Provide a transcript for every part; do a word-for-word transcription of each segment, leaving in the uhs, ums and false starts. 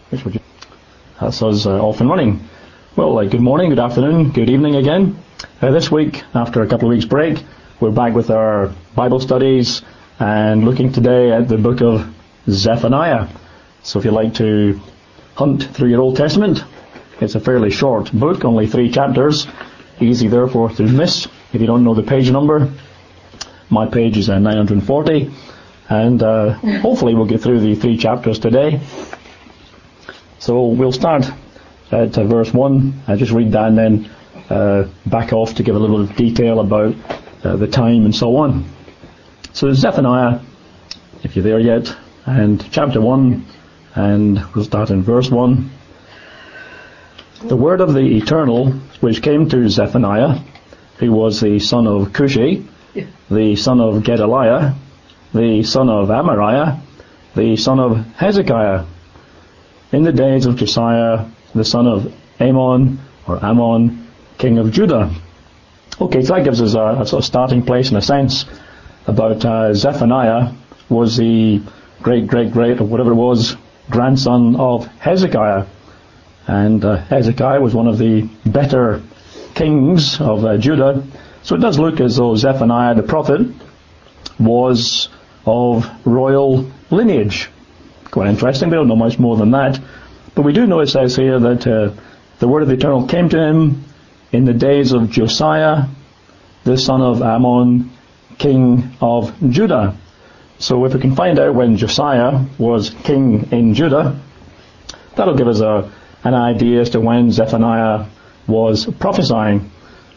Which would you? That's us uh, off and running. Well, uh, good morning, good afternoon, good evening again. Uh, this week, after a couple of weeks break, we're back with our Bible studies and looking today at the book of Zephaniah. So if you'd like to hunt through your Old Testament, it's a fairly short book, only three chapters. Easy therefore to miss if you don't know the page number. My page is uh, nine hundred forty, and uh, hopefully we'll get through the three chapters today. So we'll start at uh, verse one. I just read that and then uh, back off to give a little detail about uh, the time and so on. So Zephaniah, if you're there yet, and chapter one, and we'll start in verse one. The word of the Eternal which came to Zephaniah, who was the son of Cushi, the son of Gedaliah, the son of Amariah, the son of Hezekiah, in the days of Josiah, the son of Amon, or Ammon, king of Judah. Okay, so that gives us a, a sort of starting place in a sense about uh, Zephaniah was the great, great, great, or whatever it was, grandson of Hezekiah. And uh, Hezekiah was one of the better kings of uh, Judah. So it does look as though Zephaniah the prophet was of royal lineage. Quite interesting. We don't know much more than that. But we do know it says here that uh, the word of the Eternal came to him in the days of Josiah, the son of Ammon, king of Judah. So if we can find out when Josiah was king in Judah, that'll give us a, an idea as to when Zephaniah was prophesying.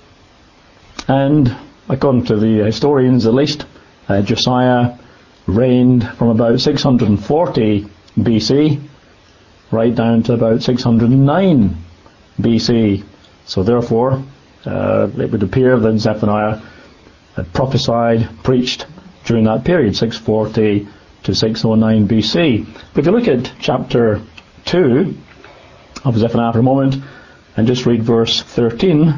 And according to the historians at least, uh, Josiah reigned from about six hundred forty B C right down to about six hundred nine B C. So therefore, uh, it would appear that Zephaniah had prophesied, preached during that period, six forty to six oh nine B C. But if you look at chapter two of Zephaniah for a moment, and just read verse thirteen,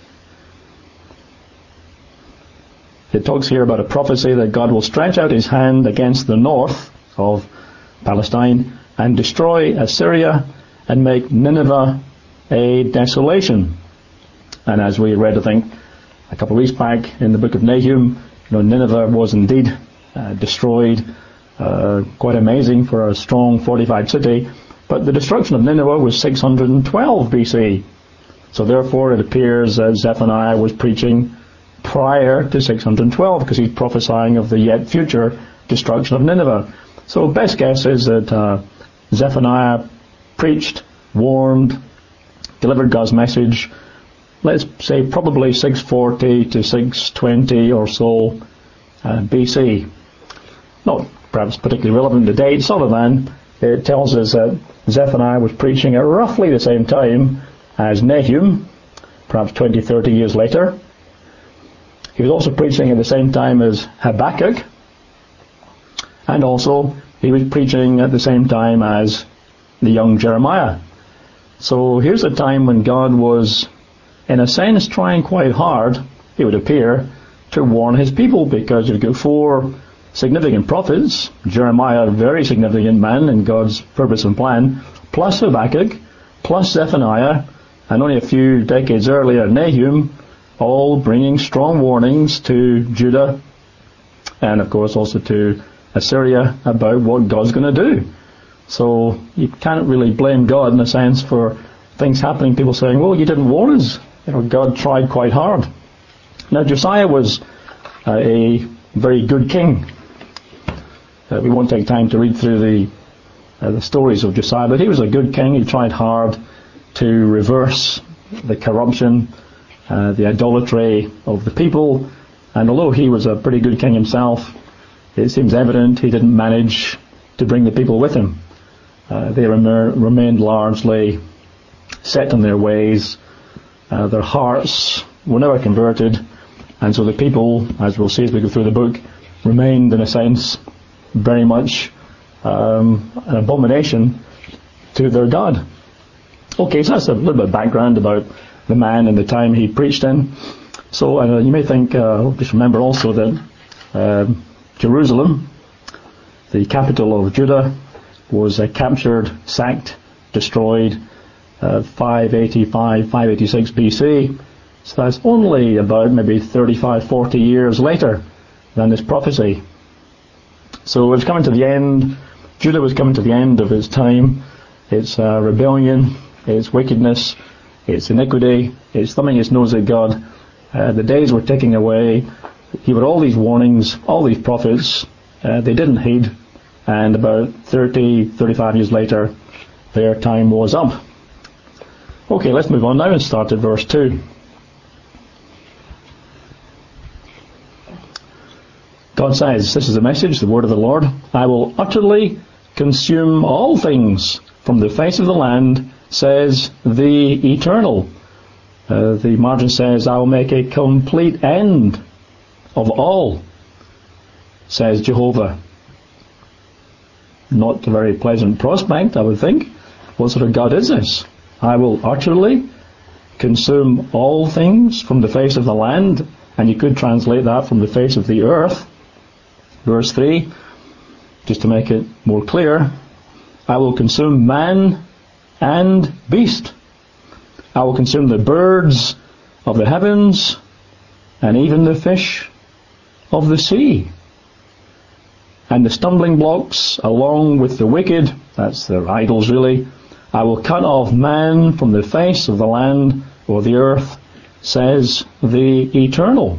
it talks here about a prophecy that God will stretch out his hand against the north of Palestine and destroy Assyria and make Nineveh a desolation. And as we read, I think, a couple of weeks back in the book of Nahum, you know, Nineveh was indeed uh, destroyed. Uh, quite amazing for a strong fortified city. But the destruction of Nineveh was six hundred twelve B C. So therefore it appears that Zephaniah was preaching prior to six hundred twelve, because he's prophesying of the yet future destruction of Nineveh. So best guess is that uh, Zephaniah preached, warned, delivered God's message, let's say probably six forty to six twenty or so uh, B C. Not perhaps particularly relevant to dates, other than it tells us that Zephaniah was preaching at roughly the same time as Nahum, perhaps twenty, thirty years later. He was also preaching at the same time as Habakkuk, and also he was preaching at the same time as the young Jeremiah. So here's a time when God was, in a sense, trying quite hard, it would appear, to warn his people, because you've got four significant prophets, Jeremiah, a very significant man in God's purpose and plan, plus Habakkuk, plus Zephaniah, and only a few decades earlier Nahum, all bringing strong warnings to Judah and of course also to Assyria about what God's going to do. So you can't really blame God in a sense for things happening, people saying, well, you didn't warn us. You know, God tried quite hard. Now Josiah was uh, a very good king. Uh, we won't take time to read through the uh, the stories of Josiah, but he was a good king. He tried hard to reverse the corruption, Uh, the idolatry of the people, and although he was a pretty good king himself, it seems evident he didn't manage to bring the people with him. Uh, they rem- remained largely set in their ways. Uh, their hearts were never converted, and so the people, as we'll see as we go through the book, remained in a sense very much um, an abomination to their God. Okay, so that's a little bit of background about the man and the time he preached in. So uh, you may think, uh, just remember also that uh, Jerusalem, the capital of Judah, was uh, captured, sacked destroyed uh, five eighty-five, five eighty-six B C. So that's only about maybe thirty-five, forty years later than this prophecy. So it was coming to the end. Judah was coming to the end of its time. Its uh, rebellion, its wickedness, its iniquity, its thumbing its nose at God. Uh, the days were ticking away. He had all these warnings, all these prophets. Uh, they didn't heed. And about thirty, thirty-five years later, their time was up. Okay, let's move on now and start at verse two. God says, this is the message, the word of the Lord, I will utterly consume all things from the face of the land, says the Eternal. Uh, the margin says, I will make a complete end of all, says Jehovah. Not a very pleasant prospect, I would think. What sort of God is this? I will utterly consume all things from the face of the land, and you could translate that from the face of the earth. Verse three, just to make it more clear, I will consume man and beast. I will consume the birds of the heavens and even the fish of the sea. And the stumbling blocks along with the wicked, that's their idols really, I will cut off man from the face of the land or the earth, says the Eternal.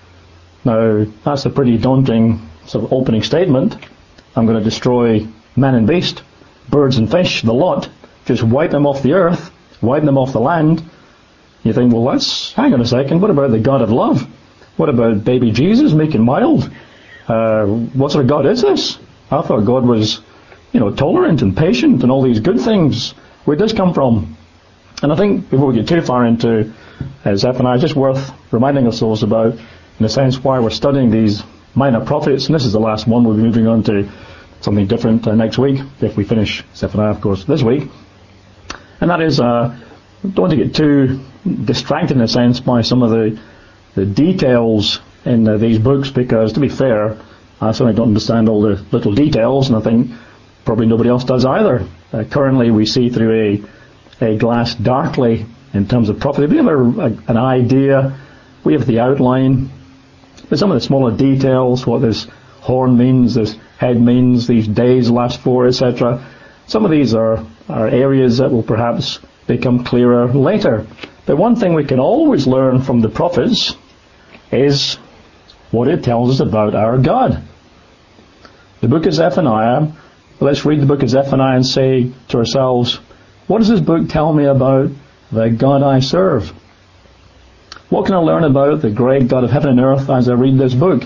Now, that's a pretty daunting sort of opening statement. I'm going to destroy man and beast, birds and fish, the lot, just wipe them off the earth, wipe them off the land. You think, well, let's, hang on a second, what about the God of love? What about baby Jesus, meek and mild? Uh, what sort of God is this? I thought God was, you know, tolerant and patient and all these good things. Where did this come from? And I think before we get too far into uh, Zephaniah, it's just worth reminding ourselves about, in a sense, why we're studying these minor prophets. And this is the last one. We'll be moving on to something different uh, next week, if we finish Zephaniah, of course, this week. And that is, uh, don't want to get too distracted, in a sense, by some of the, the details in uh, these books, because, to be fair, I certainly don't understand all the little details, and I think probably nobody else does either. Uh, currently, we see through a, a glass darkly in terms of prophecy. We have a, a, an idea, we have the outline, but some of the smaller details, what this horn means, this head means, these days last for, et cetera. Some of these are, are areas that will perhaps become clearer later. But one thing we can always learn from the prophets is what it tells us about our God. The book of Zephaniah, let's read the book of Zephaniah and say to ourselves, what does this book tell me about the God I serve? What can I learn about the great God of heaven and earth as I read this book?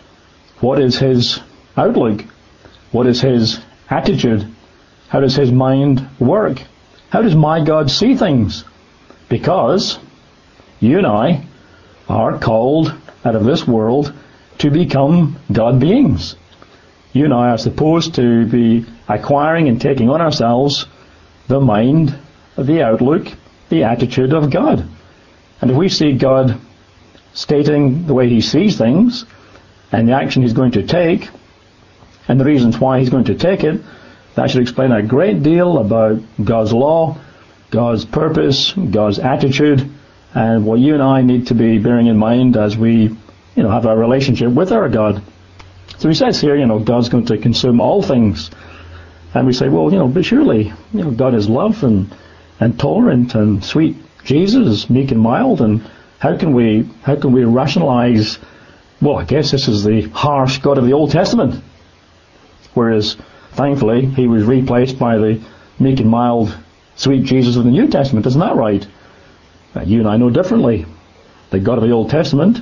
What is his outlook? What is his attitude? How does his mind work? How does my God see things? Because you and I are called out of this world to become God beings. You and I are supposed to be acquiring and taking on ourselves the mind, the outlook, the attitude of God. And if we see God stating the way he sees things, and the action he's going to take, and the reasons why he's going to take it, that should explain a great deal about God's law, God's purpose, God's attitude, and what you and I need to be bearing in mind as we, you know, have our relationship with our God. So he says here, you know, God's going to consume all things. And we say, well, you know, but surely, you know, God is love and, and tolerant and sweet Jesus, meek and mild, and how can we, how can we rationalize, well, I guess this is the harsh God of the Old Testament. Whereas, thankfully, he was replaced by the meek and mild, sweet Jesus of the New Testament. Isn't that right? Uh, you and I know differently. The God of the Old Testament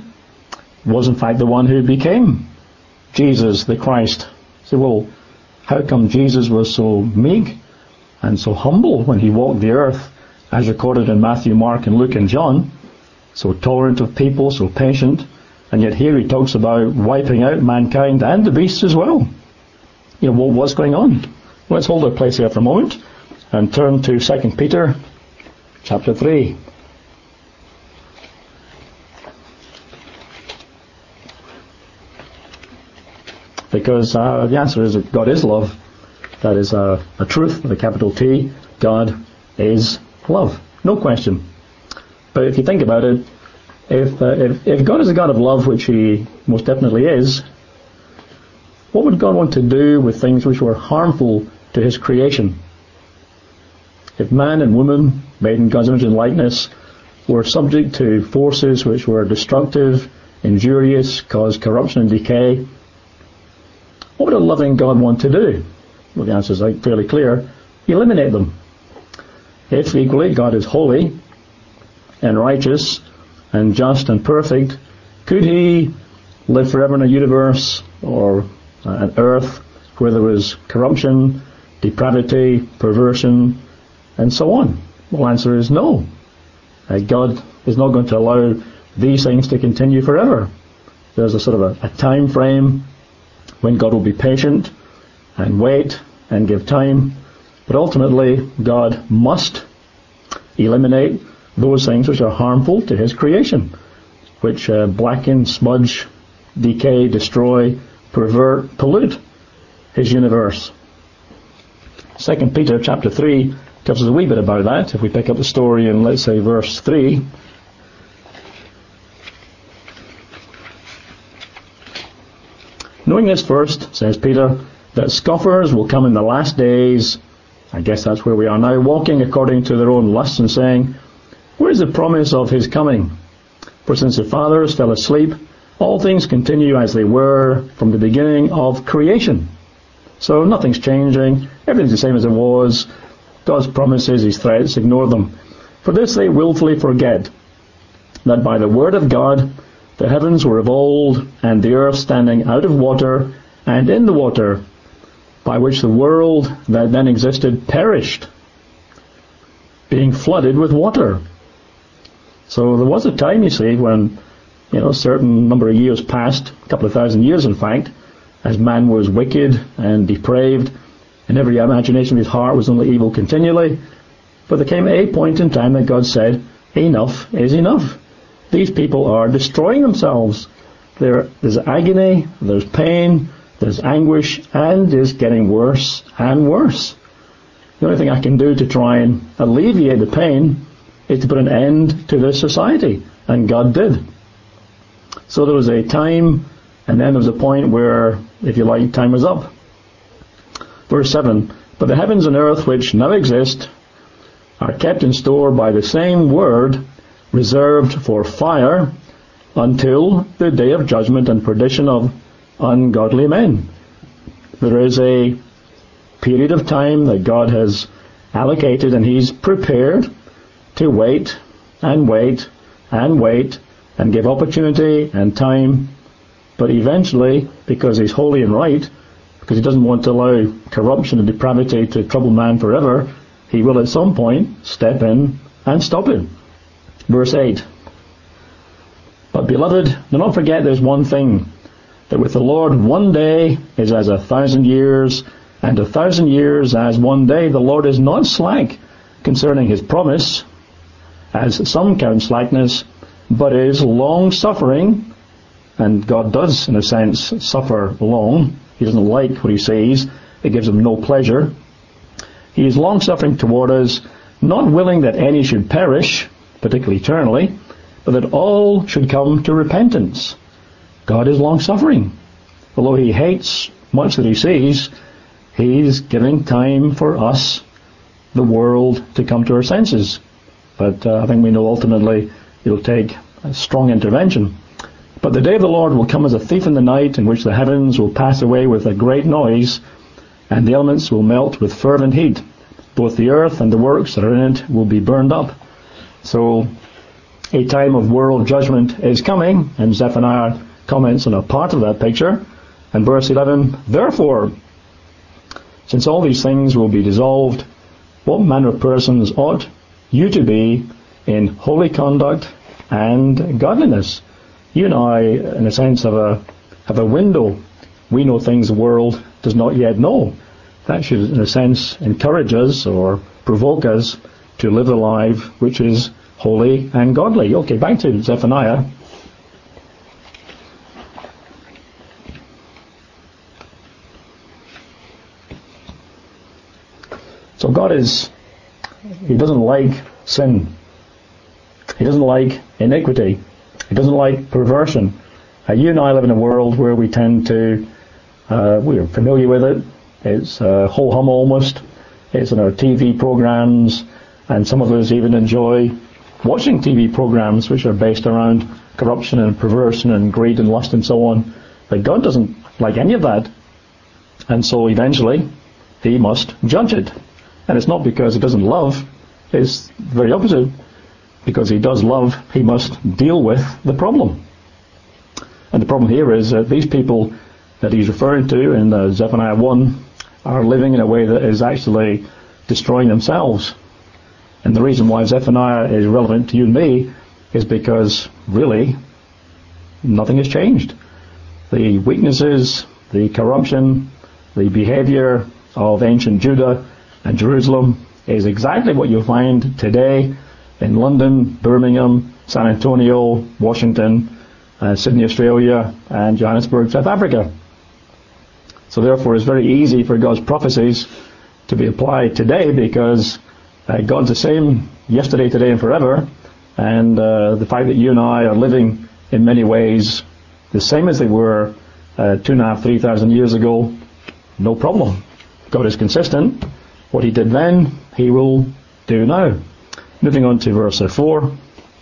was in fact the one who became Jesus, the Christ. So, well, how come Jesus was so meek and so humble when he walked the earth, as recorded in Matthew, Mark, and Luke, and John? So tolerant of people, so patient, and yet here he talks about wiping out mankind and the beasts as well. You know, well, what's going on? Well, let's hold our place here for a moment and turn to Second Peter chapter three. Because uh, the answer is that God is love. That is uh, a truth with a capital T. God is love. No question. But if you think about it, if, uh, if, if God is a God of love, which He most definitely is, what would God want to do with things which were harmful to His creation? If man and woman, made in God's image and likeness, were subject to forces which were destructive, injurious, caused corruption and decay, what would a loving God want to do? Well, the answer is like fairly clear. Eliminate them. If equally God is holy and righteous and just and perfect, could He live forever in a universe or an earth where there was corruption, depravity, perversion, and so on? Well, the answer is no. Uh, God is not going to allow these things to continue forever. There's a sort of a, a time frame when God will be patient and wait and give time, but ultimately God must eliminate those things which are harmful to His creation, which uh, blacken, smudge, decay, destroy, pervert, pollute His universe. Second Peter chapter three tells us a wee bit about that. If we pick up the story in, let's say, verse three. Knowing this first, says Peter, that scoffers will come in the last days, I guess that's where we are now, walking according to their own lusts and saying, where is the promise of His coming? For since the fathers fell asleep, all things continue as they were from the beginning of creation. So nothing's changing, everything's the same as it was. God's promises, His threats, ignore them. For this they willfully forget that by the word of God the heavens were of old, and the earth standing out of water and in the water, by which the world that then existed perished, being flooded with water. So there was a time, you see, when, you know, a certain number of years passed, a couple of thousand years in fact, as man was wicked and depraved, and every imagination of his heart was only evil continually. But there came a point in time that God said, enough is enough. These people are destroying themselves. There, there's agony, there's pain, there's anguish, and it's getting worse and worse. The only thing I can do to try and alleviate the pain is to put an end to this society. And God did. So there was a time, and then there was a point where, if you like, time was up. Verse seven, but the heavens and earth which now exist are kept in store by the same word, reserved for fire, until the day of judgment and perdition of ungodly men. There is a period of time that God has allocated, and He's prepared to wait and wait and wait and give opportunity and time. But eventually, because He's holy and right, because He doesn't want to allow corruption and depravity to trouble man forever, He will at some point step in and stop it. Verse eight. But beloved, do not forget there's one thing, that with the Lord one day is as a thousand years, and a thousand years as one day. The Lord is not slack concerning His promise, as some count slackness, but is long-suffering, and God does, in a sense, suffer long. He doesn't like what He sees. It gives Him no pleasure. He is long-suffering toward us, not willing that any should perish, particularly eternally, but that all should come to repentance. God is long-suffering. Although He hates much that He sees, He's giving time for us, the world, to come to our senses. But uh, I think we know ultimately it'll take a strong intervention. But the day of the Lord will come as a thief in the night, in which the heavens will pass away with a great noise, and the elements will melt with fervent heat. Both the earth and the works that are in it will be burned up. So a time of world judgment is coming, and Zephaniah comments on a part of that picture. And verse eleven, therefore, since all these things will be dissolved, what manner of persons ought you to be in holy conduct and godliness? You and I, in a sense, have a have a window. We know things the world does not yet know. That should, in a sense, encourage us or provoke us to live a life which is holy and godly. Okay, back to Zephaniah. So God is He doesn't like sin. He doesn't like iniquity. He doesn't like perversion. Uh, you and I live in a world where we tend to, uh, we're familiar with it. It's uh, ho-hum almost. It's in our T V programs, and some of us even enjoy watching T V programs which are based around corruption and perversion and greed and lust and so on. But God doesn't like any of that. And so eventually, He must judge it. And it's not because He doesn't love. It's the very opposite. Because He does love, He must deal with the problem. And the problem here is that these people that He's referring to in uh, Zephaniah one are living in a way that is actually destroying themselves. And the reason why Zephaniah is relevant to you and me is because, really, nothing has changed. The weaknesses, the corruption, the behavior of ancient Judah and Jerusalem is exactly what you'll find today in London, Birmingham, San Antonio, Washington, uh, Sydney, Australia, and Johannesburg, South Africa. So therefore it's very easy for God's prophecies to be applied today because uh, God's the same yesterday, today, and forever. And uh, the fact that you and I are living in many ways the same as they were uh, two and a half, three thousand years ago, no problem. God is consistent. What He did then, He will do now. Moving on to verse four.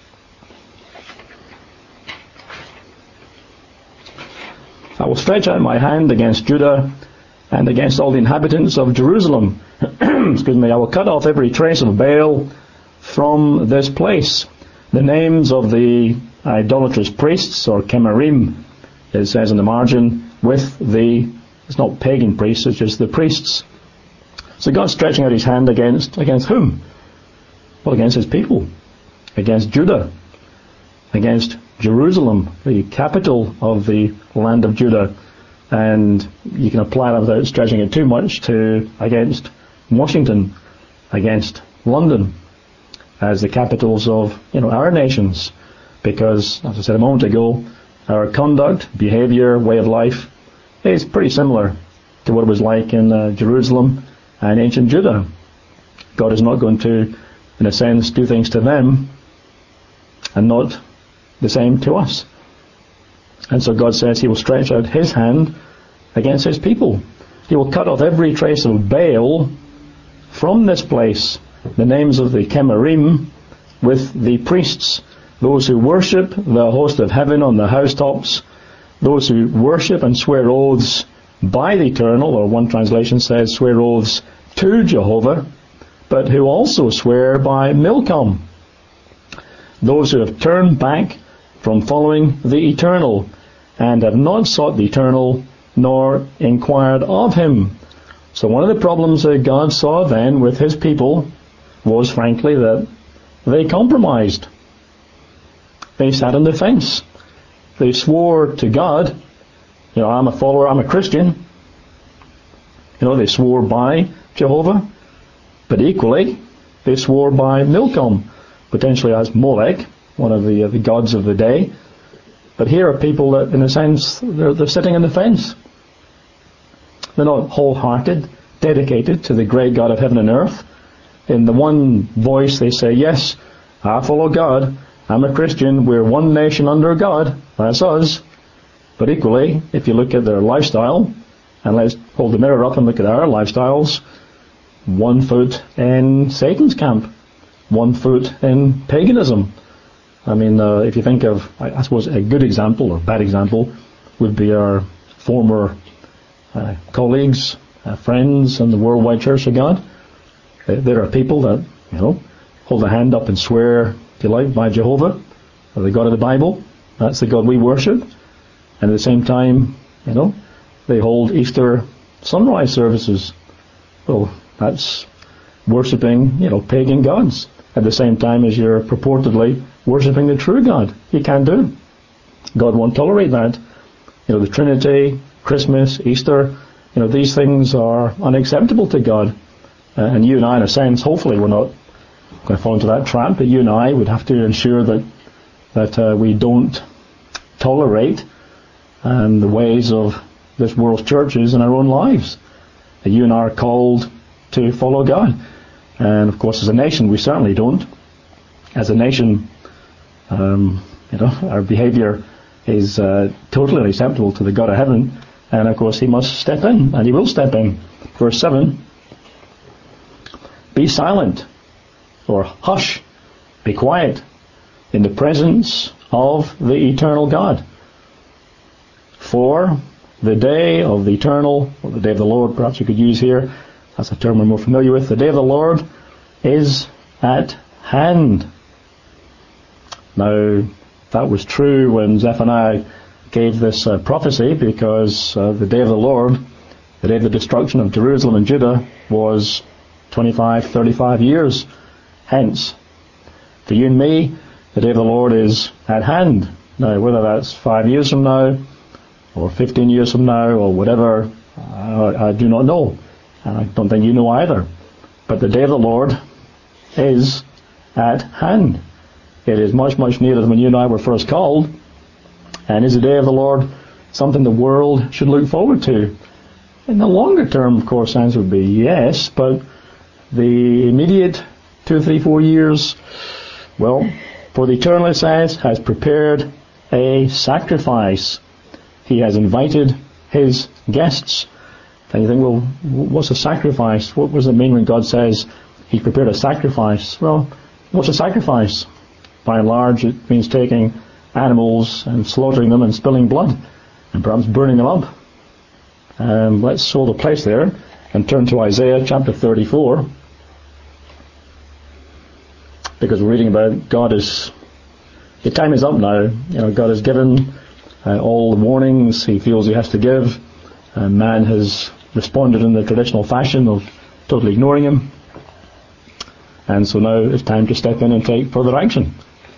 I will stretch out my hand against Judah and against all the inhabitants of Jerusalem. Excuse me. I will cut off every trace of Baal from this place. The names of the idolatrous priests, or Chemarim, it says in the margin, with the, it's not pagan priests, it's just the priests. So God's stretching out His hand against, against whom? Well, against His people, against Judah, against Jerusalem, the capital of the land of Judah. And you can apply that without stretching it too much to against Washington, against London, as the capitals of, you know, our nations. Because, as I said a moment ago, our conduct, behavior, way of life is pretty similar to what it was like in uh, Jerusalem and ancient Judah. God is not going to, in a sense, do things to them and not the same to us. And so God says He will stretch out His hand against His people. He will cut off every trace of Baal from this place, the names of the Chemarim with the priests, those who worship the host of heaven on the housetops, those who worship and swear oaths by the Eternal, or one translation says swear oaths to Jehovah, but who also swear by Milcom, those who have turned back from following the Eternal and have not sought the Eternal nor inquired of Him. So one of the problems that God saw then with His people was, frankly, that they compromised. They sat on the fence. They swore to God, you know, I'm a follower, I'm a Christian. You know, they swore by Jehovah, but equally they swore by Milcom, potentially as Molech, one of the uh, the gods of the day. But here are people that, in a sense, they're, they're sitting on the fence. They're not wholehearted, dedicated to the great God of heaven and earth. In the one voice they say, yes, I follow God, I'm a Christian, we're one nation under God, that's us. But equally, if you look at their lifestyle, and let's hold the mirror up and look at our lifestyles, one foot in Satan's camp, one foot in paganism. I mean, uh, if you think of, I, I suppose a good example, or bad example, would be our former uh, colleagues, uh, friends in the Worldwide Church of God. Uh, there are people that, you know, hold a hand up and swear, if you like, by Jehovah, or the God of the Bible. That's the God we worship. And at the same time, you know, they hold Easter sunrise services. Well, that's worshipping, you know, pagan gods at the same time as you're purportedly worshipping the true God. You can't do it. God won't tolerate that. You know, the Trinity, Christmas, Easter, you know, these things are unacceptable to God. Uh, and you and I, in a sense, hopefully we're not going to fall into that trap, but you and I would have to ensure that that uh, we don't tolerate um, the ways of this world's churches in our own lives. That you and I are called to follow God. And of course, as a nation, we certainly don't. As a nation, um, you know, our behaviour is uh, totally unacceptable to the God of heaven, and of course He must step in, and He will step in. Verse seven, be silent, or hush, be quiet, in the presence of the eternal God. For the day of the eternal, or the day of the Lord, perhaps we could use here, that's a term we're more familiar with, the day of the Lord is at hand. Now, that was true when Zephaniah gave this uh, prophecy, because uh, the day of the Lord, the day of the destruction of Jerusalem and Judah, was twenty-five, thirty-five years hence. For you and me, the day of the Lord is at hand. Now, whether that's five years from now, or fifteen years from now, or whatever, I, I do not know. And I don't think you know either. But the day of the Lord is at hand. It is much, much nearer than when you and I were first called. And is the day of the Lord something the world should look forward to? In the longer term, of course, the answer would be yes, but the immediate two, three, four years, well, for the eternal, it says, has prepared a sacrifice. He has invited His guests. And you think, well, what's a sacrifice? What does it mean when God says He prepared a sacrifice? Well, what's a sacrifice? By and large, it means taking animals and slaughtering them and spilling blood, and perhaps burning them up. Um, let's hold a place there and turn to Isaiah chapter thirty-four, because we're reading about God is, the time is up now. You know, God has given uh, all the warnings He feels He has to give, and man has responded in the traditional fashion of totally ignoring Him. And so now it's time to step in and take further action.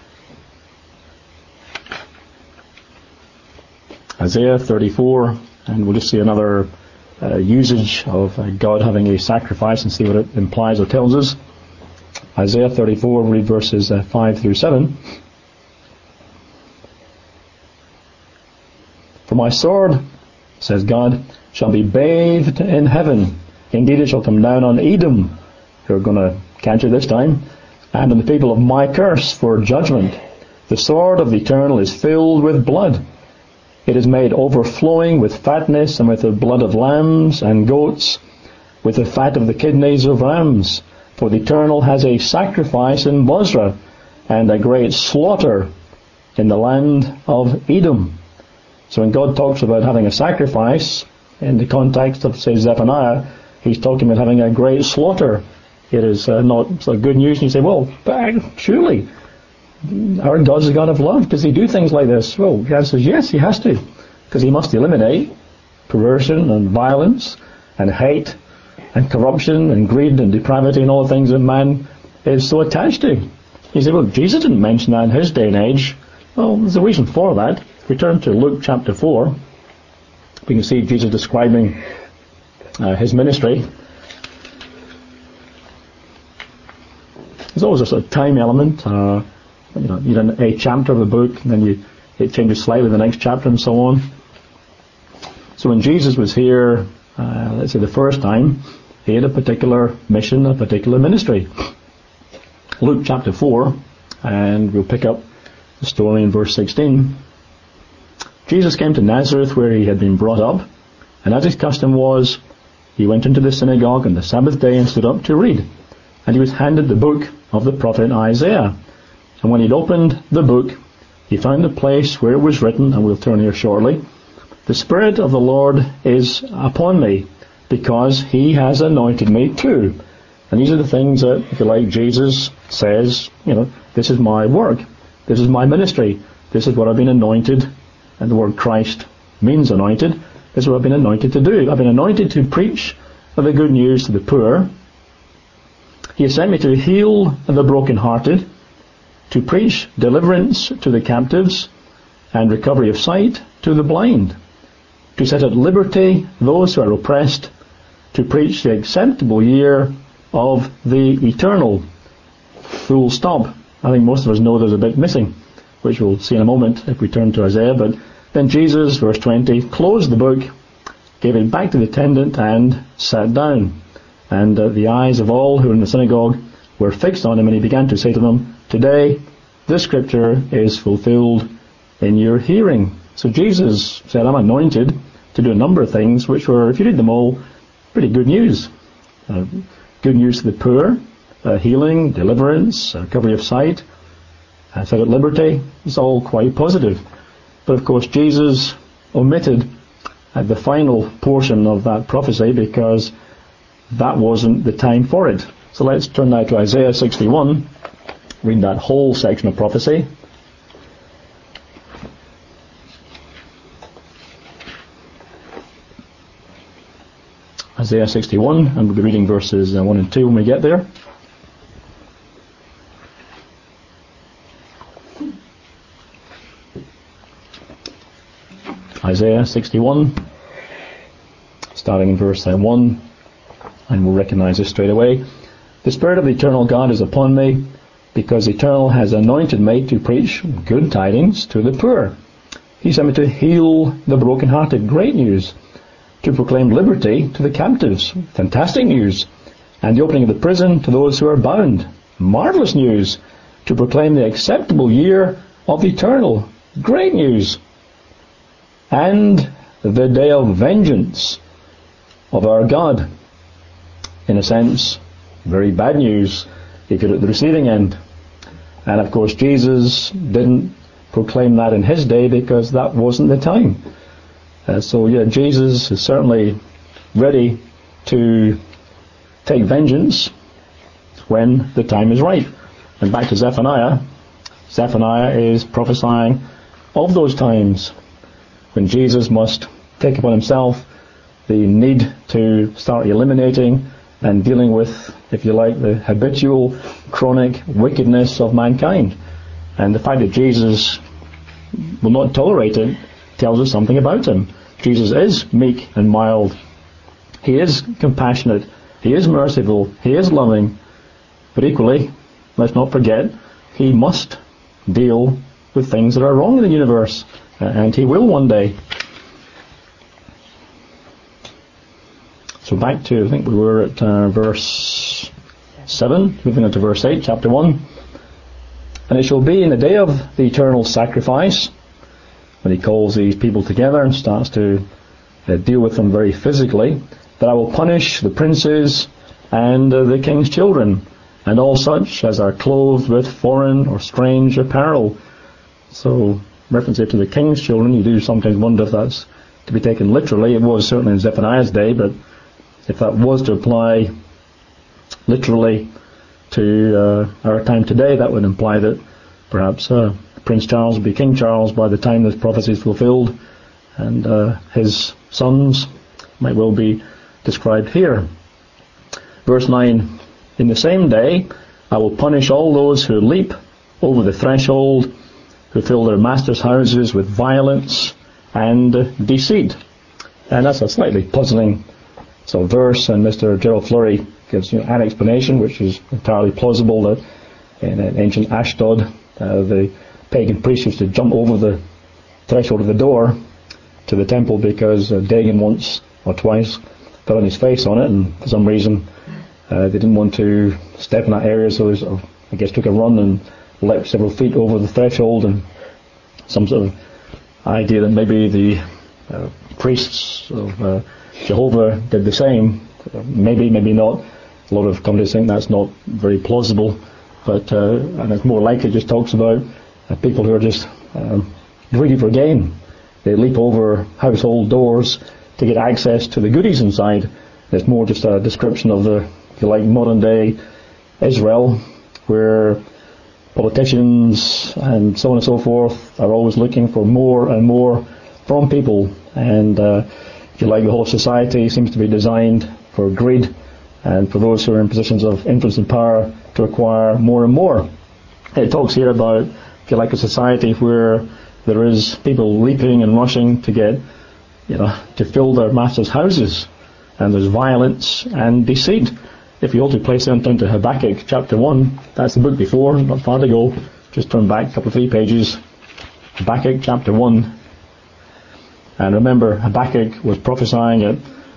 Isaiah thirty-four, and we'll just see another uh, usage of uh, God having a sacrifice and see what it implies or tells us. Isaiah thirty-four, read verses uh, five through seven. For my sword, says God, shall be bathed in heaven. Indeed it shall come down on Edom, who are going to catch it this time, and on the people of my curse for judgment. The sword of the eternal is filled with blood. It is made overflowing with fatness, and with the blood of lambs and goats, with the fat of the kidneys of rams. For the eternal has a sacrifice in Bozrah, and a great slaughter in the land of Edom. So when God talks about having a sacrifice, in the context of, say, Zephaniah, He's talking about having a great slaughter. It is uh, not sort of good news, and you say, well, but surely our God's a God of love. Does He do things like this? Well, the answer is yes, He has to, because He must eliminate perversion and violence and hate and corruption and greed and depravity and all the things that man is so attached to. You say, well, Jesus didn't mention that in His day and age. Well, there's a reason for that. If we turn to Luke chapter four, we can see Jesus describing uh, His ministry. There's always a sort of time element. Uh, you know, you know, a chapter of a book, and then you, it changes slightly the next chapter and so on. So when Jesus was here, uh, let's say the first time, He had a particular mission, a particular ministry. Luke chapter four, and we'll pick up the story in verse sixteen. Jesus came to Nazareth, where He had been brought up, and as His custom was, He went into the synagogue on the Sabbath day and stood up to read. And He was handed the book of the prophet Isaiah. And when He'd opened the book, He found the place where it was written, and we'll turn here shortly, the Spirit of the Lord is upon me, because He has anointed me too. And these are the things that, if you like, Jesus says, you know, this is my work, this is my ministry, this is what I've been anointed, and the word Christ means anointed, this is what I've been anointed to do. I've been anointed to preach the good news to the poor. He has sent me to heal the brokenhearted, to preach deliverance to the captives, and recovery of sight to the blind, to set at liberty those who are oppressed, to preach the acceptable year of the eternal. Full stop. I think most of us know there's a bit missing, which we'll see in a moment if we turn to Isaiah. But then Jesus, verse twenty, closed the book, gave it back to the attendant, and sat down. And uh, the eyes of all who were in the synagogue were fixed on him, and he began to say to them, "Today this scripture is fulfilled in your hearing." So Jesus said, "I'm anointed to do a number of things which were, if you read them all, pretty good news. Uh, good news to the poor, uh, healing, deliverance, uh, recovery of sight, uh, set at liberty. It's all quite positive. But of course Jesus omitted uh, the final portion of that prophecy because that wasn't the time for it. So let's turn now to Isaiah sixty-one, read that whole section of prophecy. Isaiah sixty-one, and we'll be reading verses uh, one and two when we get there. Isaiah sixty-one, starting in verse uh, one, and we'll recognize this straight away. "The Spirit of the Eternal God is upon me, because the Eternal has anointed me to preach good tidings to the poor. He sent me to heal the brokenhearted," great news, "to proclaim liberty to the captives," fantastic news, "and the opening of the prison to those who are bound," marvelous news, "to proclaim the acceptable year of the Eternal," great news, "and the day of vengeance of our God." In a sense, very bad news if you're at the receiving end. And of course Jesus didn't proclaim that in his day because that wasn't the time. Uh, so yeah, Jesus is certainly ready to take vengeance when the time is right. And back to Zephaniah, Zephaniah is prophesying of those times when Jesus must take upon himself the need to start eliminating and dealing with, if you like, the habitual, chronic wickedness of mankind. And the fact that Jesus will not tolerate it tells us something about him. Jesus is meek and mild. He is compassionate. He is merciful. He is loving. But equally, let's not forget, he must deal with things that are wrong in the universe. Uh, and he will one day. So back to, I think we were at uh, verse seven, moving on to verse eight, chapter one. "And it shall be in the day of the eternal sacrifice," when he calls these people together and starts to uh, deal with them very physically, "that I will punish the princes and uh, the king's children, and all such as are clothed with foreign or strange apparel." So, reference here to the king's children, you do sometimes wonder if that's to be taken literally. It was certainly in Zephaniah's day, but if that was to apply literally to uh, our time today, that would imply that perhaps uh, Prince Charles would be King Charles by the time this prophecy is fulfilled, and uh, his sons might well be described here. Verse nine, "In the same day I will punish all those who leap over the threshold, who fill their masters' houses with violence and uh, deceit." And that's a slightly puzzling So verse, and Mister Gerald Flurry gives you know, an explanation which is entirely plausible, that in ancient Ashdod, uh, the pagan priest used to jump over the threshold of the door to the temple because uh, Dagon once or twice fell on his face on it, and for some reason uh, they didn't want to step in that area, so they sort of, I guess, took a run and leapt several feet over the threshold, and some sort of idea that maybe the uh, priests of uh, Jehovah did the same. Uh, maybe, maybe not. A lot of commentators think that's not very plausible, but uh, and it's more likely just talks about uh, people who are just um, greedy for gain. They leap over household doors to get access to the goodies inside. It's more just a description of the, if you like, modern day Israel, where politicians and so on and so forth are always looking for more and more from people, and uh, if you like, the whole society seems to be designed for greed and for those who are in positions of influence and power to acquire more and more. It talks here about, if you like, a society where there is people leaping and rushing to get, you know, to fill their masters' houses, and there's violence and deceit. If you also place them down to Habakkuk chapter one, that's the book before, not far to go. Just turn back a couple of three pages. Habakkuk chapter one. And remember, Habakkuk was prophesying at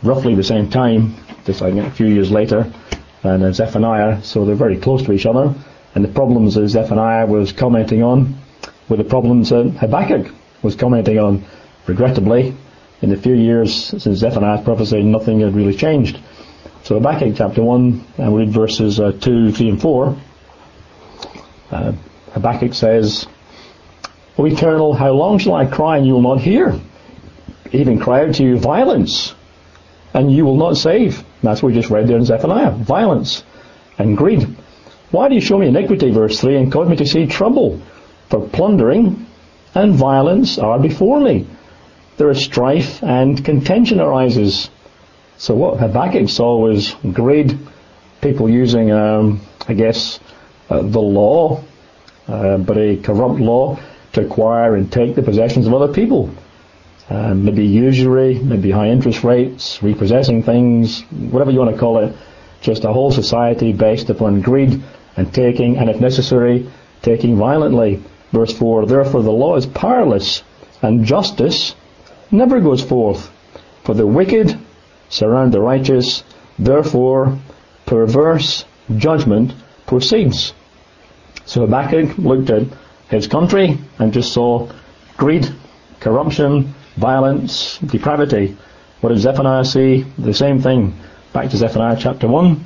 roughly the same time, just like a few years later, than Zephaniah, so they're very close to each other. And the problems that Zephaniah was commenting on were the problems that Habakkuk was commenting on. Regrettably, in the few years since Zephaniah's prophecy, nothing had really changed. So Habakkuk chapter one, and we read verses uh, two, three and four. Uh, Habakkuk says, O Eternal, how long shall I cry and you will not hear? Even cry out to you violence, and you will not save. And that's what we just read there in Zephaniah. Violence and greed. Why do you show me iniquity, verse three, and cause me to see trouble? For plundering and violence are before me. There is strife and contention arises. So what Habakkuk saw was greed, people using, um, I guess, uh, the law, uh, but a corrupt law, to acquire and take the possessions of other people. Uh, maybe usury, maybe high interest rates, repossessing things, whatever you want to call it. Just a whole society based upon greed and taking, and if necessary, taking violently. Verse four, therefore the law is powerless, and justice never goes forth. For the wicked surround the righteous, therefore perverse judgment proceeds. So Habakkuk looked at his country and just saw greed, corruption, violence, depravity. What did Zephaniah see? The same thing. Back to Zephaniah chapter one.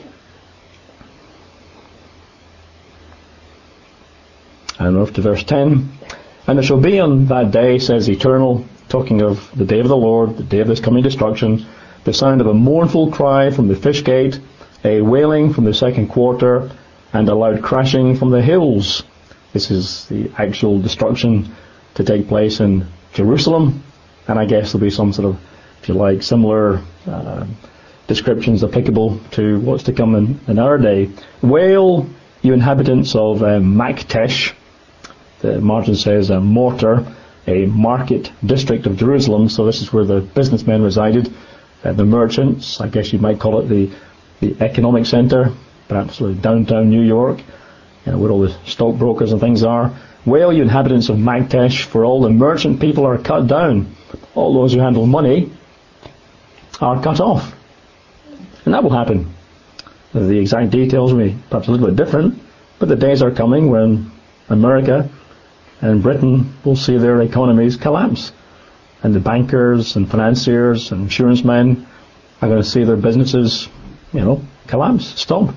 And off to verse ten. And there shall be on that day, says the Eternal, talking of the day of the Lord, the day of this coming destruction, the sound of a mournful cry from the fish gate, a wailing from the second quarter, and a loud crashing from the hills. This is the actual destruction to take place in Jerusalem, and I guess there'll be some sort of, if you like, similar uh, descriptions applicable to what's to come in, in our day. Wail, you inhabitants of uh, Maktesh. The margin says a mortar, a market district of Jerusalem, so this is where the businessmen resided, uh, the merchants, I guess you might call it the, the economic centre, perhaps sort of downtown New York, you know, where all the stockbrokers and things are. Wail, you inhabitants of Maktesh, for all the merchant people are cut down. All those who handle money are cut off. And that will happen. The exact details will be perhaps a little bit different, but the days are coming when America and Britain will see their economies collapse. And the bankers and financiers and insurance men are going to see their businesses, you know, collapse, stop.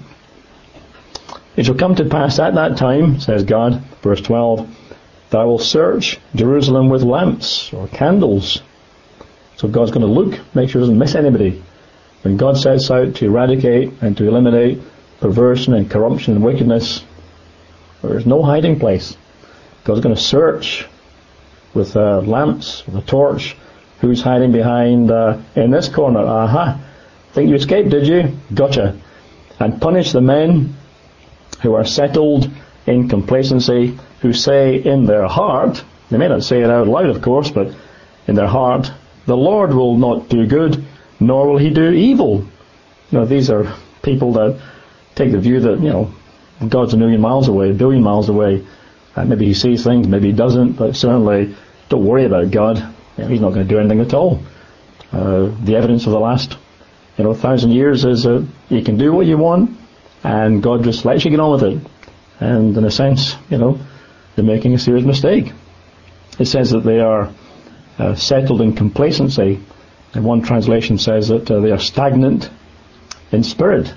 It shall come to pass at that time, says God, verse twelve, that I will search Jerusalem with lamps or candles. So God's going to look, make sure he doesn't miss anybody. When God sets out to eradicate and to eliminate perversion and corruption and wickedness, there's no hiding place. God's going to search with uh, lamps, with a torch. Who's hiding behind uh, in this corner? Aha! Think you escaped, did you? Gotcha. And punish the men who are settled in complacency, who say in their heart, they may not say it out loud of course, but in their heart, the Lord will not do good, nor will he do evil. You know, these are people that take the view that, you know, God's a million miles away, a billion miles away. Uh, maybe he sees things, maybe he doesn't, but certainly don't worry about God. You know, he's not going to do anything at all. Uh, the evidence of the last, you know, thousand years is that you can do what you want, and God just lets you get on with it. And in a sense, you know, they're making a serious mistake. It says that they are uh, settled in complacency. And one translation says that uh, they are stagnant in spirit.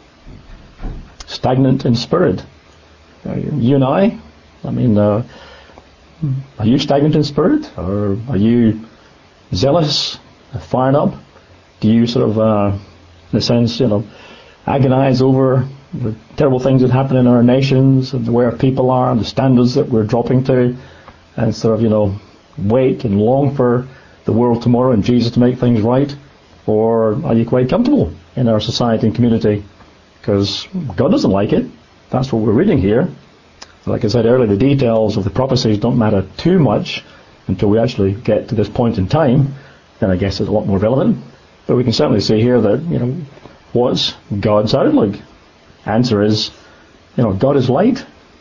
Stagnant in spirit. Uh, you and I, I mean, uh, are you stagnant in spirit? Or are you zealous, fired up? Do you sort of, uh, in a sense, you know, agonize over the terrible things that happen in our nations, and where people are, and the standards that we're dropping to, and sort of, you know, wait and long for the world tomorrow and Jesus to make things right? Or are you quite comfortable in our society and community? Because God doesn't like it. That's what we're reading here. Like I said earlier, the details of the prophecies don't matter too much until we actually get to this point in time. Then I guess it's a lot more relevant. But we can certainly see here that, you know, what's God's outlook? Answer is, you know, God is light.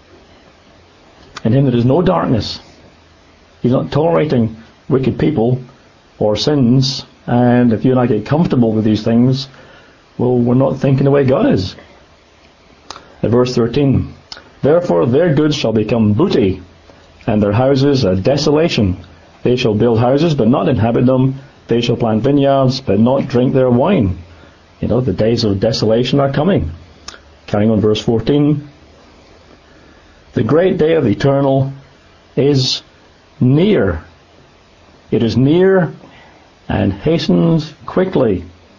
In him there is no darkness. He's not tolerating wicked people or sins And if you and I get comfortable with these things, well, we're not thinking the way God is. At verse thirteen, therefore their goods shall become booty, and their houses a desolation. They shall build houses, but not inhabit them. They shall plant vineyards, but not drink their wine. You know, the days of desolation are coming. Carrying on verse fourteen. The great day of the eternal is near. It is near and hastens quickly.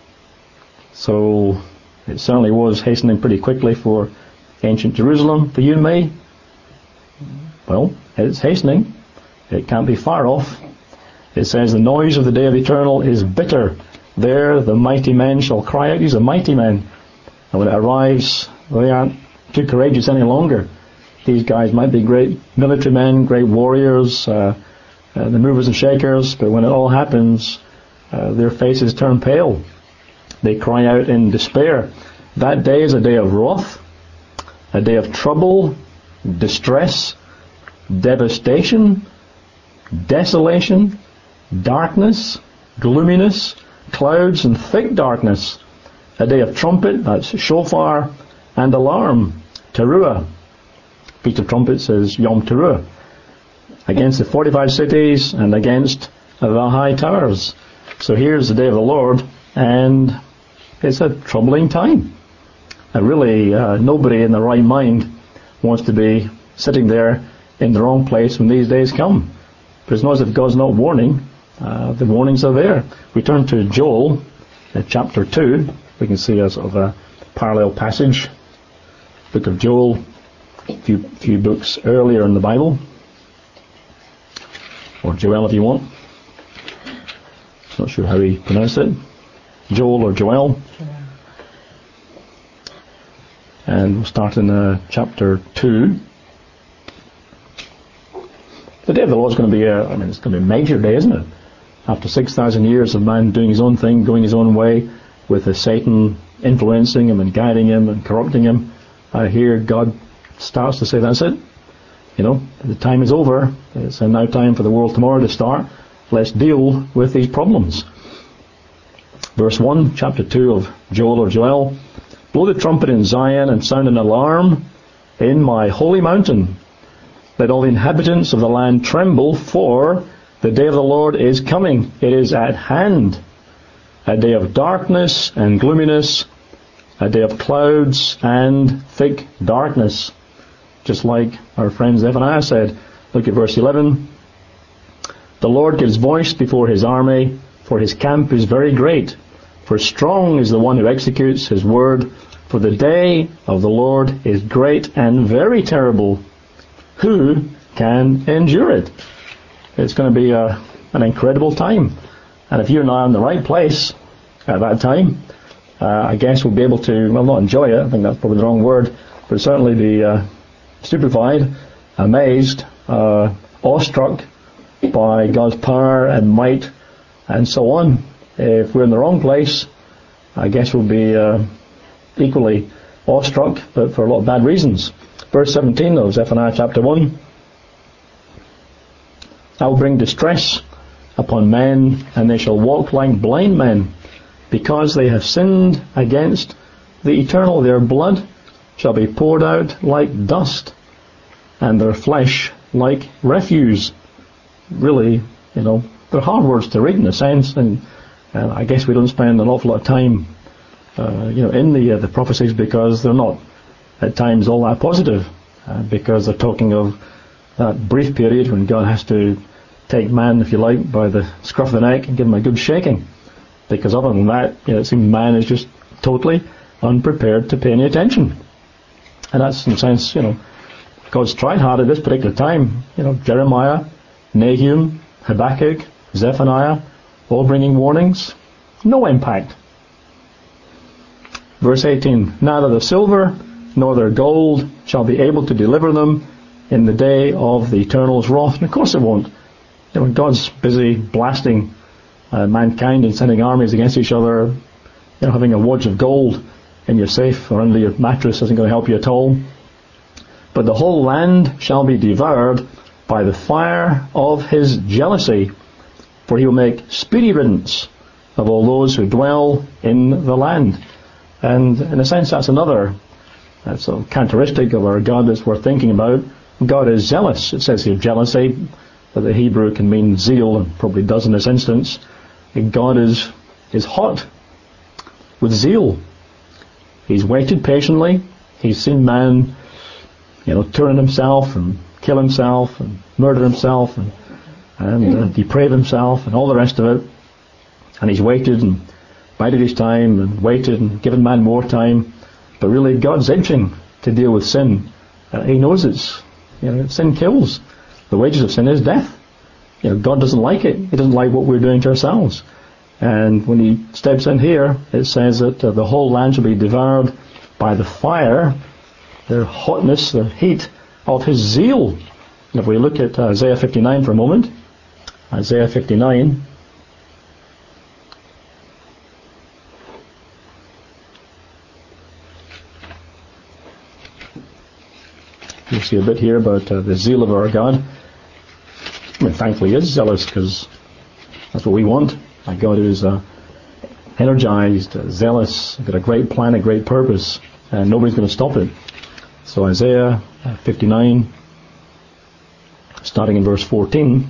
So it certainly was hastening pretty quickly for ancient Jerusalem. For you and me, well, it's hastening. It can't be far off. It says the noise of the day of the eternal is bitter. There the mighty men shall cry out. These are mighty men. And when it arrives, they aren't too courageous any longer. These guys might be great military men, great warriors, uh, uh, the movers and shakers, but when it all happens, uh, their faces turn pale. They cry out in despair. That day is a day of wrath, a day of trouble, distress, devastation, desolation, darkness, gloominess, clouds and thick darkness. A day of trumpet, that's shofar, and alarm, teruah. Beat of trumpet says Yom Teruah. Against the fortified cities and against the high towers. So here's the day of the Lord, and it's a troubling time. And really, uh, nobody in their right mind wants to be sitting there in the wrong place when these days come. But it's not as if God's not warning. Uh, the warnings are there. We turn to Joel, uh, chapter two. We can see a sort of a parallel passage. Book of Joel, a few, few books earlier in the Bible. Or Joel if you want. Not sure how he pronounced it. Joel or Joel. And we'll start in uh, chapter two. The day of the Lord is going to be a, I mean, it's going to be a major day, isn't it? After six thousand years of man doing his own thing, going his own way, with uh, Satan influencing him and guiding him and corrupting him, I hear God starts to say, that's it. You know, the time is over. It's now time for the world tomorrow to start. Let's deal with these problems. Verse one, chapter two of Joel or Joel. Blow the trumpet in Zion and sound an alarm in my holy mountain. Let all the inhabitants of the land tremble, for the day of the Lord is coming. It is at hand. A day of darkness and gloominess, a day of clouds and thick darkness. Just like our friend Zephaniah said. Look at verse eleven. The Lord gives voice before his army, for his camp is very great. For strong is the one who executes his word. For the day of the Lord is great and very terrible. Who can endure it? It's going to be a, an incredible time. And if you and I are in the right place at that time, uh, I guess we'll be able to, well, not enjoy it, I think that's probably the wrong word, but certainly be uh, stupefied, amazed, uh, awestruck by God's power and might and so on. If we're in the wrong place, I guess we'll be uh, equally awestruck, but for a lot of bad reasons. Verse seventeen of Zephaniah chapter one. I will bring distress upon men, and they shall walk like blind men, because they have sinned against the eternal. Their blood shall be poured out like dust, and their flesh like refuse. Really, you know, they're hard words to read in a sense, and, and I guess we don't spend an awful lot of time, uh, you know, in the uh, the prophecies, because they're not at times all that positive, uh, because they're talking of that brief period when God has to take man, if you like, by the scruff of the neck and give him a good shaking. Because other than that, you know, it seems man is just totally unprepared to pay any attention. And that's, in a sense, you know, God's tried hard at this particular time. You know, Jeremiah, Nahum, Habakkuk, Zephaniah, all bringing warnings. No impact. Verse eighteen, neither the silver nor their gold shall be able to deliver them in the day of the eternal's wrath. And of course it won't. You know, God's busy blasting uh, mankind and sending armies against each other. You know, having a watch of gold in your safe or under your mattress isn't going to help you at all. But the whole land shall be devoured by the fire of his jealousy, for he will make speedy riddance of all those who dwell in the land. And in a sense, that's another that's sort of characteristic of our God that's worth thinking about. God is zealous. It says here jealousy, but the Hebrew can mean zeal, and probably does in this instance. And God is is hot with zeal. He's waited patiently. He's seen man, you know, turn himself and kill himself and murder himself and, and uh, deprave himself and all the rest of it. And he's waited and bided his time and waited and given man more time. But really, God's itching to deal with sin. Uh, he knows it's, you know, sin kills. The wages of sin is death. You know, God doesn't like it. He doesn't like what we're doing to ourselves. And when he steps in here, it says that uh, the whole land shall be devoured by the fire, their hotness, their heat of his zeal. And if we look at Isaiah fifty-nine for a moment, Isaiah fifty-nine, you see a bit here about uh, the zeal of our God. I mean, thankfully he is zealous, because that's what we want. My God is uh, energized, uh, zealous, got a great plan, a great purpose, and nobody's going to stop it. So Isaiah fifty-nine, starting in verse fourteen,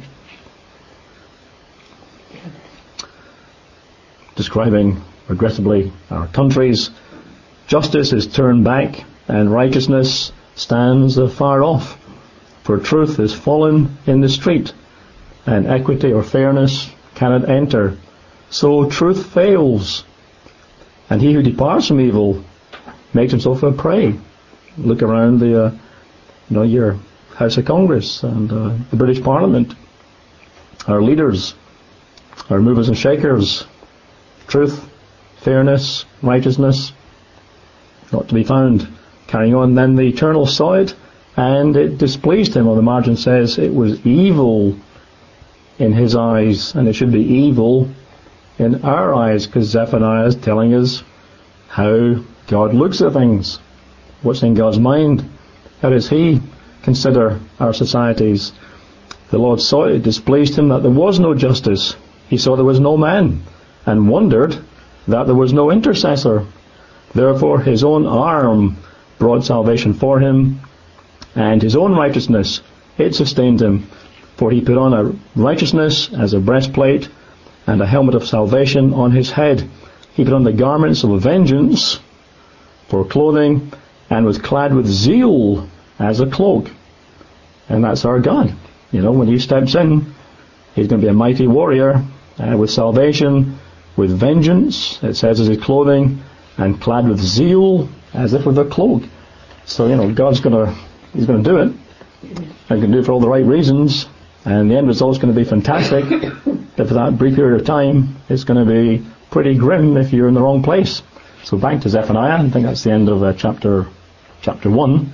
describing regrettably our countries. Justice is turned back, and righteousness stands afar off. For truth is fallen in the street, and equity or fairness cannot enter. So truth fails, and he who departs from evil makes himself a prey. Look around the, uh, you know, your House of Congress and uh, the British Parliament. Our leaders, our movers and shakers. Truth, fairness, righteousness, not to be found. Carrying on, then the Eternal saw it, and it displeased him. Or the margin says it was evil in his eyes, and it should be evil in our eyes, because Zephaniah is telling us how God looks at things, what's in God's mind, how does he consider our societies. The Lord saw it, it displeased him that there was no justice. He saw there was no man, and wondered that there was no intercessor. Therefore his own arm brought salvation for him, and his own righteousness, it sustained him. For he put on a righteousness as a breastplate, and a helmet of salvation on his head. He put on the garments of vengeance for clothing, and was clad with zeal as a cloak. And that's our God. You know, when he steps in, he's going to be a mighty warrior, uh, with salvation, with vengeance, it says, as his clothing, and clad with zeal as if with a cloak. So, you know, God's going to, he's going to do it, and he can do it for all the right reasons, and the end result's going to be fantastic. But for that brief period of time, it's going to be pretty grim if you're in the wrong place. So back to Zephaniah. I think that's the end of uh, chapter chapter one.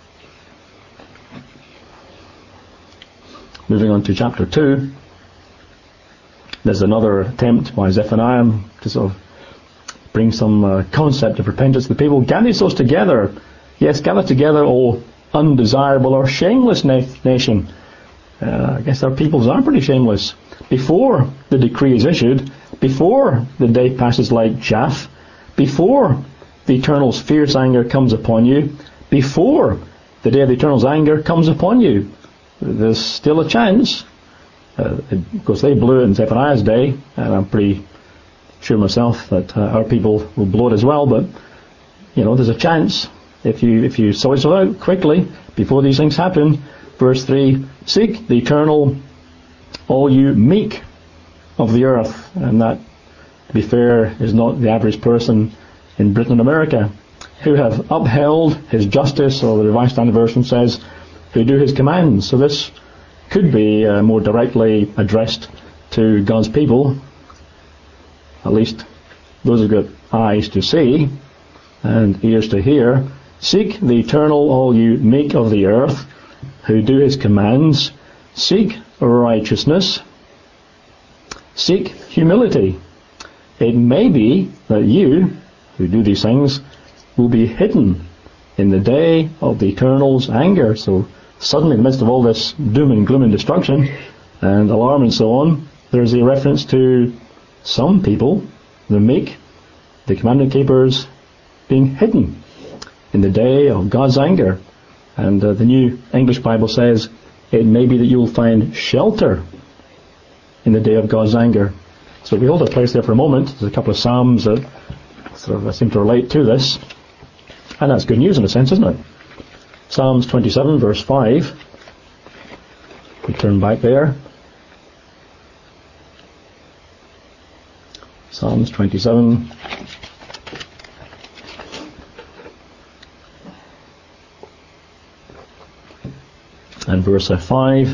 Moving on to chapter two. There's another attempt by Zephaniah to sort of bring some uh, concept of repentance to the people. Gather yourselves together. Yes, gather together, O undesirable or shameless na- nation. Uh, I guess our peoples are pretty shameless. Before the decree is issued, before the day passes like chaff, before the Eternal's fierce anger comes upon you, before the day of the Eternal's anger comes upon you, there's still a chance. Uh, of course, they blew it in Zephaniah's day, and I'm pretty sure myself that uh, our people will blow it as well. But you know, there's a chance if you if you sort it out quickly before these things happen. Verse three: Seek the Eternal, all you meek of the earth. And that, to be fair, is not the average person in Britain and America, who have upheld his justice, or the Revised Standard Version says, who do his commands. So this could be uh, more directly addressed to God's people, at least those who've got eyes to see and ears to hear. Seek the Eternal, all you meek of the earth, who do his commands. Seek righteousness. Seek humility. It may be that you, who do these things, will be hidden in the day of the Eternal's anger. So suddenly, in the midst of all this doom and gloom and destruction and alarm and so on, there's a reference to some people, the meek, the commandment keepers, being hidden in the day of God's anger. And uh, the New English Bible says, it may be that you will find shelter in the day of God's anger. So we hold a place there for a moment. There's a couple of Psalms that sort of seem to relate to this. And that's good news in a sense, isn't it? Psalms twenty-seven, verse five. We turn back there. Psalms twenty-seven. And verse five.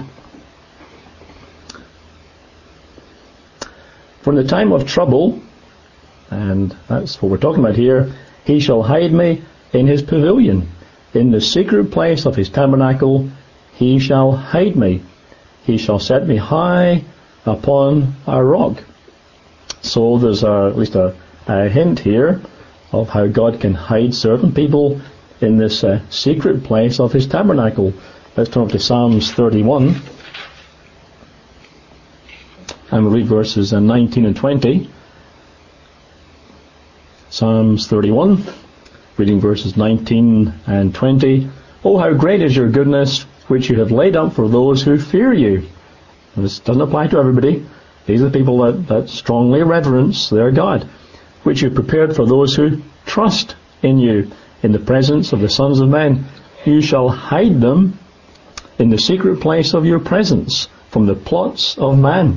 From the time of trouble, and that's what we're talking about here, he shall hide me in his pavilion. In the secret place of his tabernacle he shall hide me. He shall set me high upon a rock. So there's a, at least a, a hint here of how God can hide certain people in this uh, secret place of his tabernacle. Let's turn to Psalms thirty-one. And we'll read verses uh, nineteen and twenty. Psalms thirty-one, reading verses nineteen and twenty. Oh, how great is your goodness, which you have laid up for those who fear you. And this doesn't apply to everybody. These are the people that, that strongly reverence their God, which you prepared for those who trust in you. In the presence of the sons of men, you shall hide them in the secret place of your presence from the plots of man.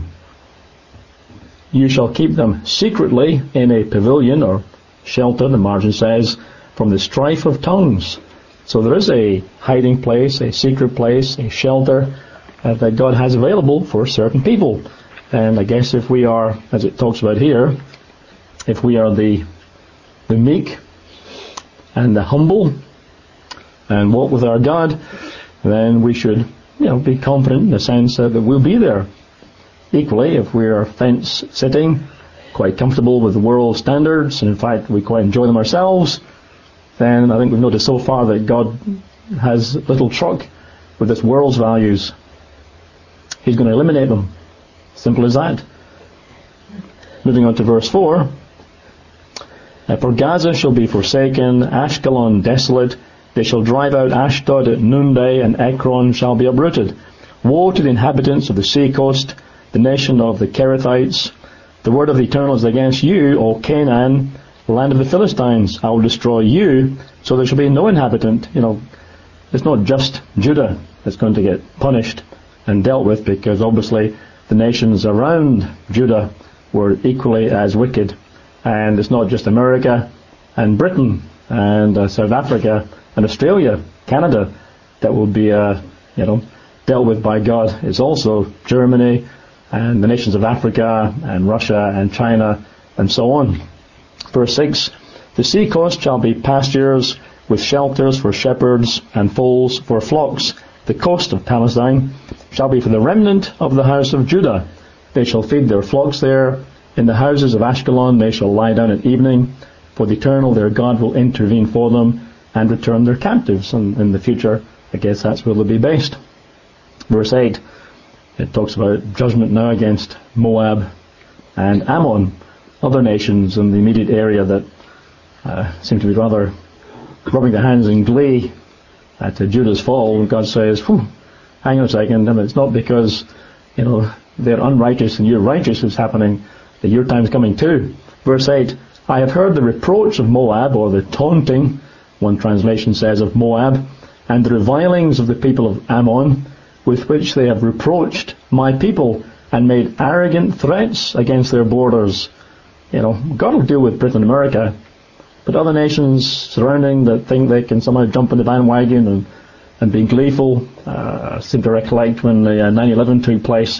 You shall keep them secretly in a pavilion or shelter, the margin says, from the strife of tongues. So there is a hiding place, a secret place, a shelter uh, that God has available for certain people. And I guess if we are, as it talks about here, if we are the the meek and the humble and walk with our God, then we should, you know, be confident in the sense that we'll be there. Equally, if we are fence sitting, quite comfortable with the world standards, and in fact we quite enjoy them ourselves, then I think we've noticed so far that God has little truck with this world's values. He's going to eliminate them. Simple as that. Moving on to verse four. For Gaza shall be forsaken, Ashkelon desolate. They shall drive out Ashdod at noonday, and Ekron shall be uprooted. Woe to the inhabitants of the sea coast, the nation of the Kerethites. The word of the Eternal is against you, O Canaan, land of the Philistines. I will destroy you, so there shall be no inhabitant. You know, it's not just Judah that's going to get punished and dealt with, because obviously the nations around Judah were equally as wicked. And it's not just America and Britain and uh, South Africa and Australia, Canada, that will be, uh, you know, dealt with by God. It's also Germany and the nations of Africa and Russia and China and so on. Verse six, the sea coast shall be pastures with shelters for shepherds and folds for flocks. The coast of Palestine shall be for the remnant of the house of Judah. They shall feed their flocks there. In the houses of Ashkelon they shall lie down at evening, for the Eternal their God will intervene for them and return their captives. And in the future, I guess that's where they'll be based. Verse eight, it talks about judgment now against Moab and Ammon, other nations in the immediate area that uh, seem to be rather rubbing their hands in glee at uh, Judah's fall. And God says, hang on a second, and it's not because, you know, they're unrighteous and you're righteous is happening, that your time's coming too. Verse eight, I have heard the reproach of Moab, or the taunting, one translation says, of Moab, and the revilings of the people of Ammon, with which they have reproached my people and made arrogant threats against their borders. You know, God will deal with Britain and America, but other nations surrounding that think they can somehow jump on the bandwagon and, and be gleeful. Uh, I seem to recollect when the uh, nine eleven took place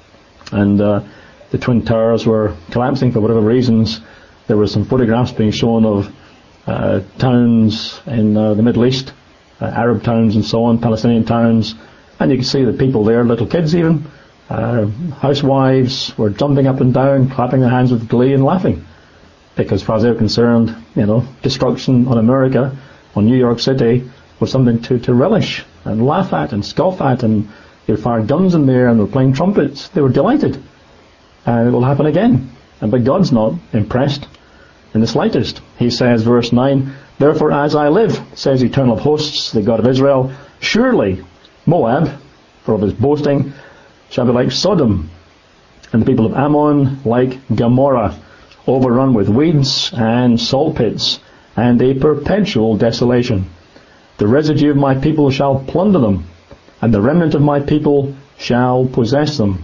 and uh, the Twin Towers were collapsing for whatever reasons. There were some photographs being shown of uh, towns in uh, the Middle East, uh, Arab towns and so on, Palestinian towns, and you can see the people there, little kids even, uh, housewives were jumping up and down, clapping their hands with glee and laughing. Because as far as they were concerned, you know, destruction on America, on New York City, was something to, to relish and laugh at and scoff at, and they fired guns in there and they were playing trumpets. They were delighted. And it will happen again. And but God's not impressed in the slightest. He says, verse nine, therefore as I live, says the Eternal of Hosts, the God of Israel, surely Moab, for of his boasting, shall be like Sodom, and the people of Ammon like Gomorrah, overrun with weeds and salt pits, and a perpetual desolation. The residue of my people shall plunder them, and the remnant of my people shall possess them.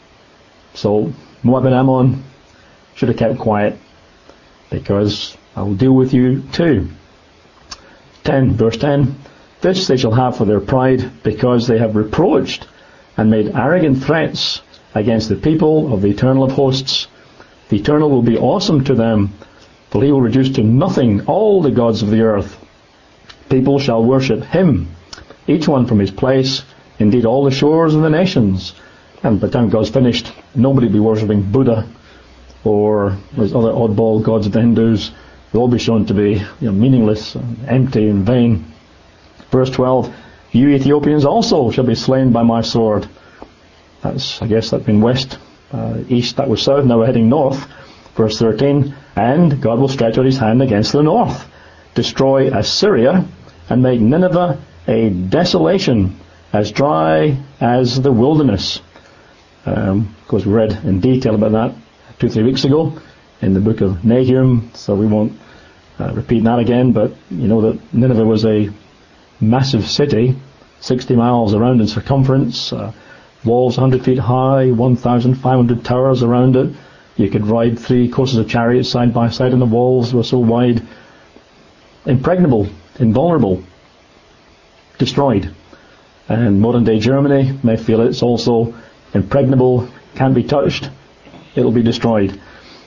So Moab and Ammon should have kept quiet, because I will deal with you too. ten, verse ten, this they shall have for their pride, because they have reproached and made arrogant threats against the people of the Eternal of Hosts. The Eternal will be awesome to them, for he will reduce to nothing all the gods of the earth. People shall worship him, each one from his place, indeed all the shores of the nations. And by the time God's finished, nobody will be worshipping Buddha or those other oddball gods of the Hindus. They'll all be shown to be, you know, meaningless, and empty and vain. Verse twelve, you Ethiopians also shall be slain by my sword. That's, I guess, that's been west, uh, east, that was south, now we're heading north. Verse thirteen, and God will stretch out his hand against the north, destroy Assyria, and make Nineveh a desolation, as dry as the wilderness. Um, of course, we read in detail about that two, three weeks ago in the book of Nahum, so we won't uh, repeat that again, but you know that Nineveh was a massive city, sixty miles around in circumference, uh, walls one hundred feet high, one thousand five hundred towers around it. You could ride three courses of chariots side by side, and the walls were so wide. Impregnable, invulnerable, destroyed. And modern day Germany may feel it's also impregnable, can't be touched, it'll be destroyed.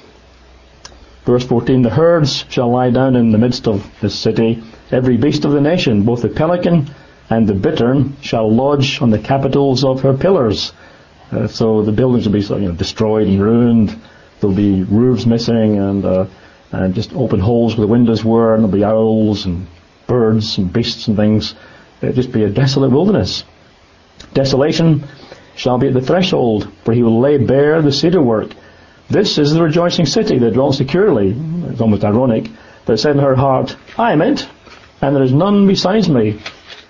Verse fourteen, the herds shall lie down in the midst of this city, every beast of the nation, both the pelican and the bittern shall lodge on the capitals of her pillars. Uh, so the buildings will be you know, destroyed and ruined, there'll be roofs missing, and uh, and just open holes where the windows were, and there'll be owls and birds and beasts and things. It'll just be a desolate wilderness. Desolation shall be at the threshold, for he will lay bare the cedar work. This is the rejoicing city that dwells securely. It's almost ironic, that said in her heart, I am it, and there is none besides me.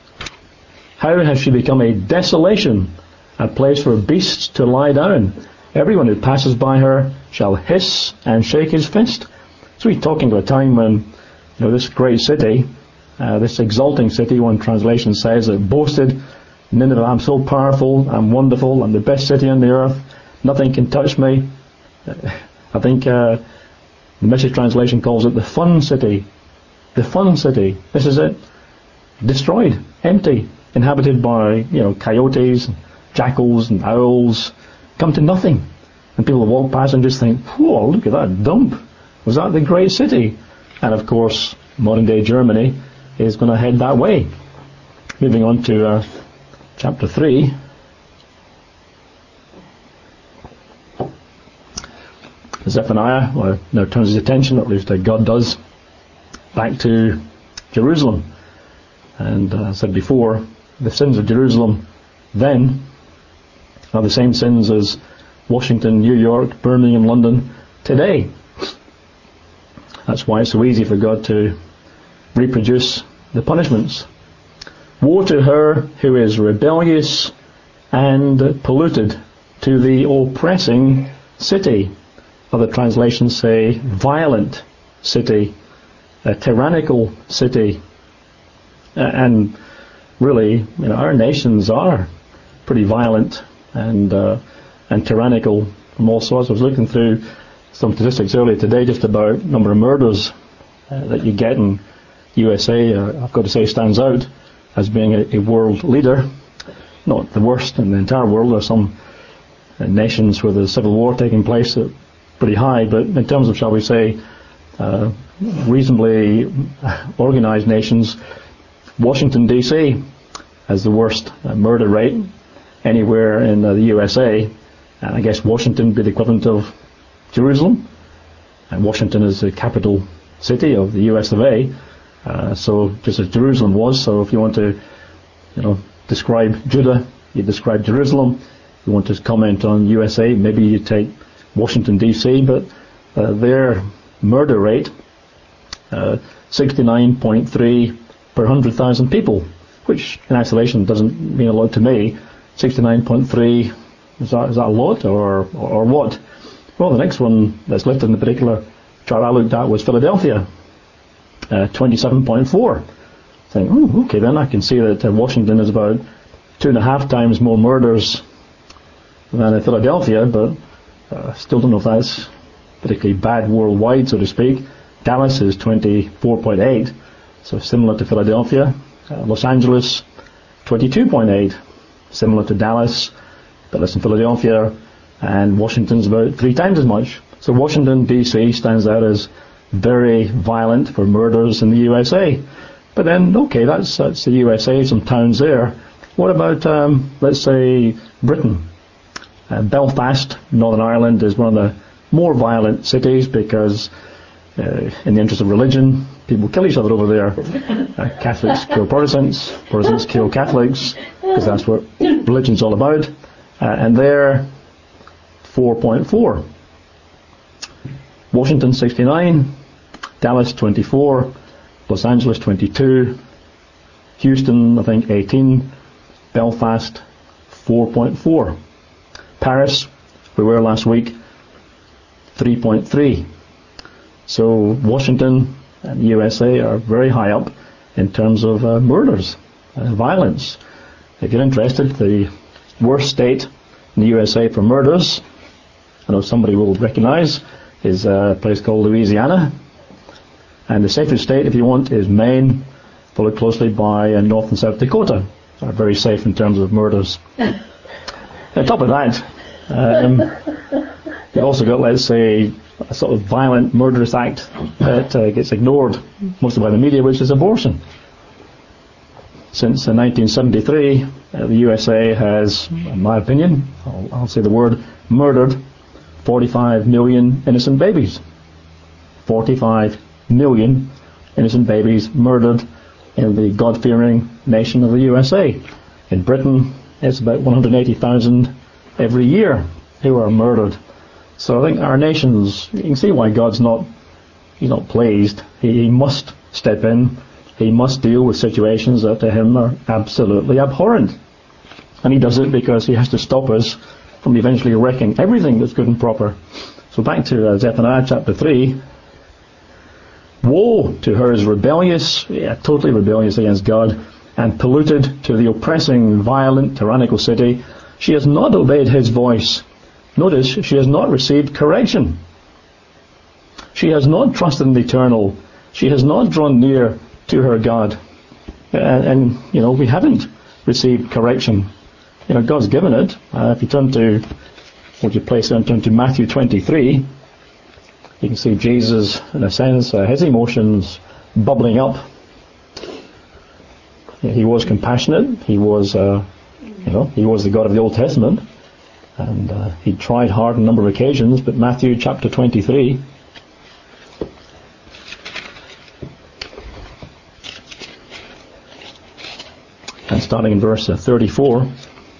How has she become a desolation, a place for beasts to lie down? Everyone who passes by her shall hiss and shake his fist. So he's talking of a time when, you know, this great city, uh, this exalting city, one translation says, it boasted, Nineveh, I'm so powerful, I'm wonderful, I'm the best city on the earth, nothing can touch me. I think uh, the Message translation calls it the fun city. The fun city. This is it. Destroyed, empty, inhabited by, you know, coyotes, and jackals and owls, come to nothing. And people walk past and just think, whoa, look at that dump. Was that the great city? And of course, modern day Germany is going to head that way. Moving on to uh, chapter three. Zephaniah well, now turns his attention, or at least uh, God does, back to Jerusalem. And uh, I said before, the sins of Jerusalem then are the same sins as Washington, New York, Birmingham, London today. That's why it's so easy for God to reproduce the punishments. Woe to her who is rebellious and polluted, to the oppressing city. Other translations say violent city, a tyrannical city. Uh, and really, you know, our nations are pretty violent and uh, and tyrannical from all sorts. I was looking through some statistics earlier today just about number of murders uh, that you get in U S A. Uh, I've got to say stands out as being a, a world leader. Not the worst in the entire world. There are some uh, nations where there's civil war taking place that pretty high, but in terms of, shall we say, uh, reasonably organized nations, Washington D C has the worst uh, murder rate anywhere in uh, the U S A, and I guess Washington would be the equivalent of Jerusalem, and Washington is the capital city of the U S of A, uh, so just as Jerusalem was. So if you want to, you know, describe Judah, you describe Jerusalem. If you want to comment on U S A, maybe you take Washington D C, but uh, their murder rate, uh, sixty-nine point three per one hundred thousand people, which in isolation doesn't mean a lot to me. sixty-nine point three, is that, is that a lot or, or what? Well, the next one that's listed in the particular chart I looked at was Philadelphia, uh, twenty-seven point four. Think, oh, okay, then I can see that uh, Washington is about two and a half times more murders than in Philadelphia, but uh, still don't know if that's particularly bad worldwide, so to speak. Dallas is twenty-four point eight, so similar to Philadelphia. Uh, Los Angeles, twenty-two point eight, similar to Dallas, but less than Philadelphia. And Washington's about three times as much. So Washington, D C stands out as very violent for murders in the U S A. But then, okay, that's that's the U S A, some towns there. What about, um, let's say, Britain? Uh, Belfast, Northern Ireland, is one of the more violent cities because, uh, in the interest of religion, people kill each other over there. Uh, Catholics kill Protestants, Protestants kill Catholics, because that's what religion's all about. Uh, and there, four point four. Washington, sixty-nine. Dallas, twenty-four. Los Angeles, twenty-two. Houston, I think, eighteen. Belfast, four point four. Paris, we were last week, three point three. So Washington and the U S A are very high up in terms of uh, murders, uh, violence. If you're interested, the worst state in the U S A for murders, I know somebody will recognize, is a place called Louisiana. And the safest state, if you want, is Maine, followed closely by uh, North and South Dakota. Are very safe in terms of murders. On top of that, um, you've also got, let's say, a sort of violent, murderous act that uh, gets ignored mostly by the media, which is abortion. Since uh, nineteen seventy-three, uh, the U S A has, in my opinion, I'll, I'll say the word, murdered forty-five million innocent babies. forty-five million innocent babies murdered in the God-fearing nation of the U S A. In Britain, it's about one hundred eighty thousand every year who are murdered. So I think our nations, you can see why God's not, he's not pleased. He, he must step in. He must deal with situations that to him are absolutely abhorrent. And he does it because he has to stop us from eventually wrecking everything that's good and proper. So back to uh, Zephaniah chapter three. Woe to her is rebellious, yeah, totally rebellious against God, and polluted to the oppressing, violent, tyrannical city. She has not obeyed his voice. Notice, she has not received correction. She has not trusted in the eternal. She has not drawn near to her God. And, and you know, we haven't received correction. You know, God's given it. Uh, if you turn to, would you place it, turn to Matthew twenty-three, you can see Jesus, in a sense, uh, his emotions bubbling up. He was compassionate. He was, uh, you know, he was the God of the Old Testament. And uh, he tried hard on a number of occasions, but Matthew chapter twenty-three, and starting in verse uh, thirty-four,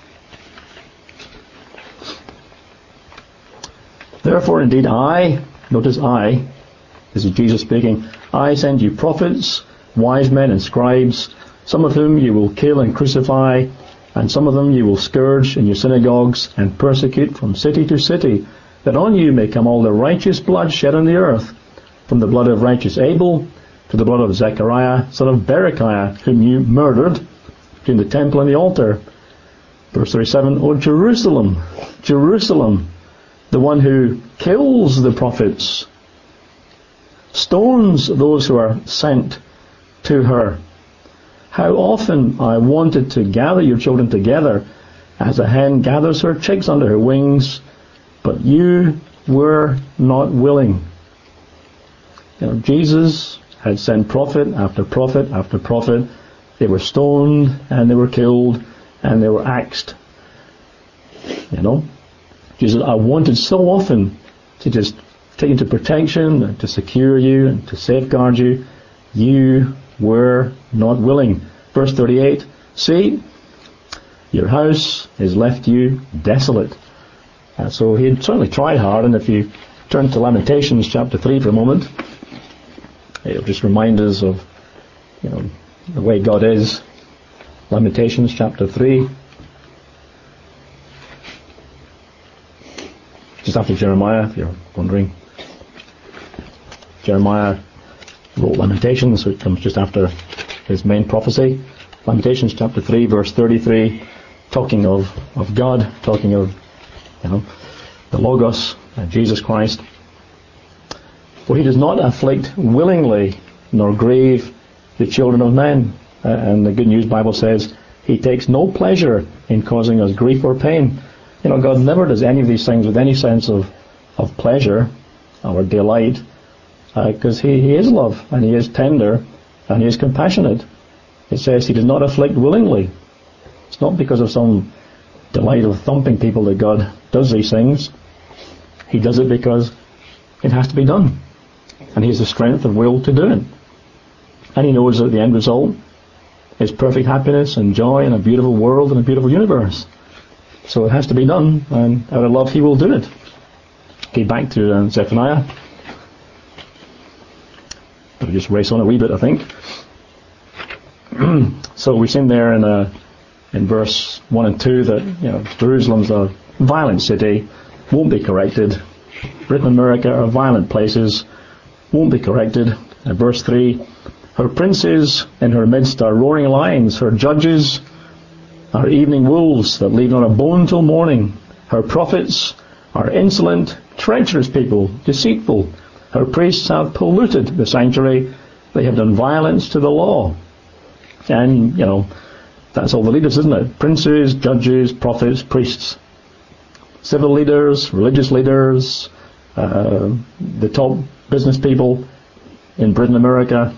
therefore indeed I, notice I, this is Jesus speaking, I send you prophets, wise men and scribes, some of whom you will kill and crucify, and some of them you will scourge in your synagogues and persecute from city to city, that on you may come all the righteous blood shed on the earth, from the blood of righteous Abel to the blood of Zechariah, son of Berechiah, whom you murdered between the temple and the altar. Verse thirty-seven, O Jerusalem, Jerusalem, the one who kills the prophets, stones those who are sent to her. How often I wanted to gather your children together as a hen gathers her chicks under her wings, but you were not willing. You know, Jesus had sent prophet after prophet after prophet. They were stoned and they were killed and they were axed. You know, Jesus, I wanted so often to just take into protection and to secure you and to safeguard you. You were not willing. Verse thirty-eight, see, your house is left you desolate. Uh, so he had certainly tried hard, and if you turn to Lamentations chapter three for a moment. It'll just remind us of, you know, the way God is. Lamentations chapter three. Just after Jeremiah, if you're wondering. Jeremiah wrote Lamentations, so it comes just after his main prophecy. Lamentations chapter three, verse thirty-three, talking of, of God, talking of, you know, the Logos, uh, Jesus Christ. For he does not afflict willingly, nor grieve the children of men. Uh, and the Good News Bible says, he takes no pleasure in causing us grief or pain. You know, God never does any of these things with any sense of, of pleasure or delight, because uh, he, he is love, and he is tender, and he is compassionate. It says he does not afflict willingly. It's not because of some delight of thumping people that God does these things. He does it because it has to be done. And he has the strength of will to do it. And he knows that the end result is perfect happiness and joy and a beautiful world and a beautiful universe. So it has to be done, and out of love he will do it. Okay, back to um, Zephaniah. I'll just race on a wee bit, I think. So we've seen there in uh, in verse one and two that, you know, Jerusalem's a violent city, won't be corrected. Britain and America are violent places, won't be corrected. And verse three, her princes in her midst are roaring lions, her judges are evening wolves that leave not a bone till morning. Her prophets are insolent, treacherous people, deceitful. Her priests have polluted the sanctuary, they have done violence to the law. And, you know, that's all the leaders, isn't it? Princes, judges, prophets, priests. Civil leaders, religious leaders, uh, the top business people in Britain, America,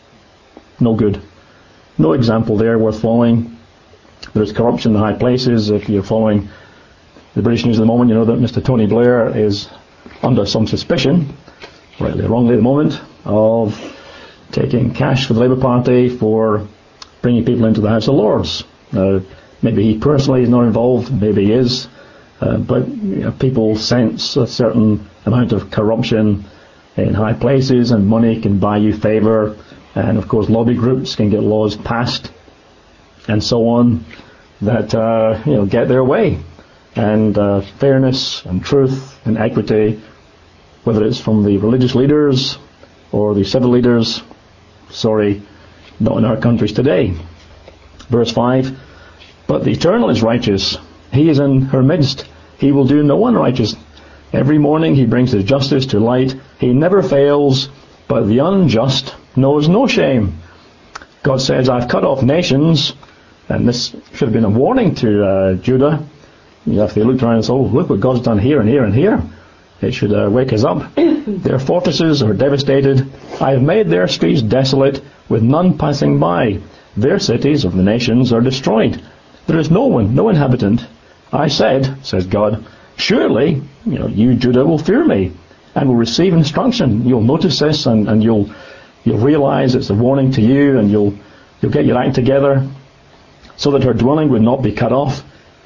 no good. No example there worth following. There's corruption in high places. If you're following the British news at the moment, you know that Mister Tony Blair is under some suspicion, rightly or wrongly at the moment, of taking cash for the Labour Party for bringing people into the House of Lords. Now, maybe he personally is not involved, maybe he is, uh, but you know, people sense a certain amount of corruption in high places, and money can buy you favour, and of course lobby groups can get laws passed and so on that uh, you know get their way. And uh, fairness and truth and equity, whether it's from the religious leaders or the civil leaders, sorry, not in our countries today. Verse five, but the Eternal is righteous. He is in her midst. He will do no unrighteous. Every morning he brings his justice to light. He never fails, but the unjust knows no shame. God says, I've cut off nations, and this should have been a warning to uh, Judah. You know, if they looked around and said, oh, look what God's done here and here and here, it should uh, wake us up. Their fortresses are devastated. I have made their streets desolate, with none passing by. Their cities of the nations are destroyed. There is no one, no inhabitant. I said, says God, surely, you know, you, Judah, will fear me and will receive instruction. You'll notice this, and, and you'll you'll realize it's a warning to you, and you'll you'll get your act together, so that her dwelling would not be cut off,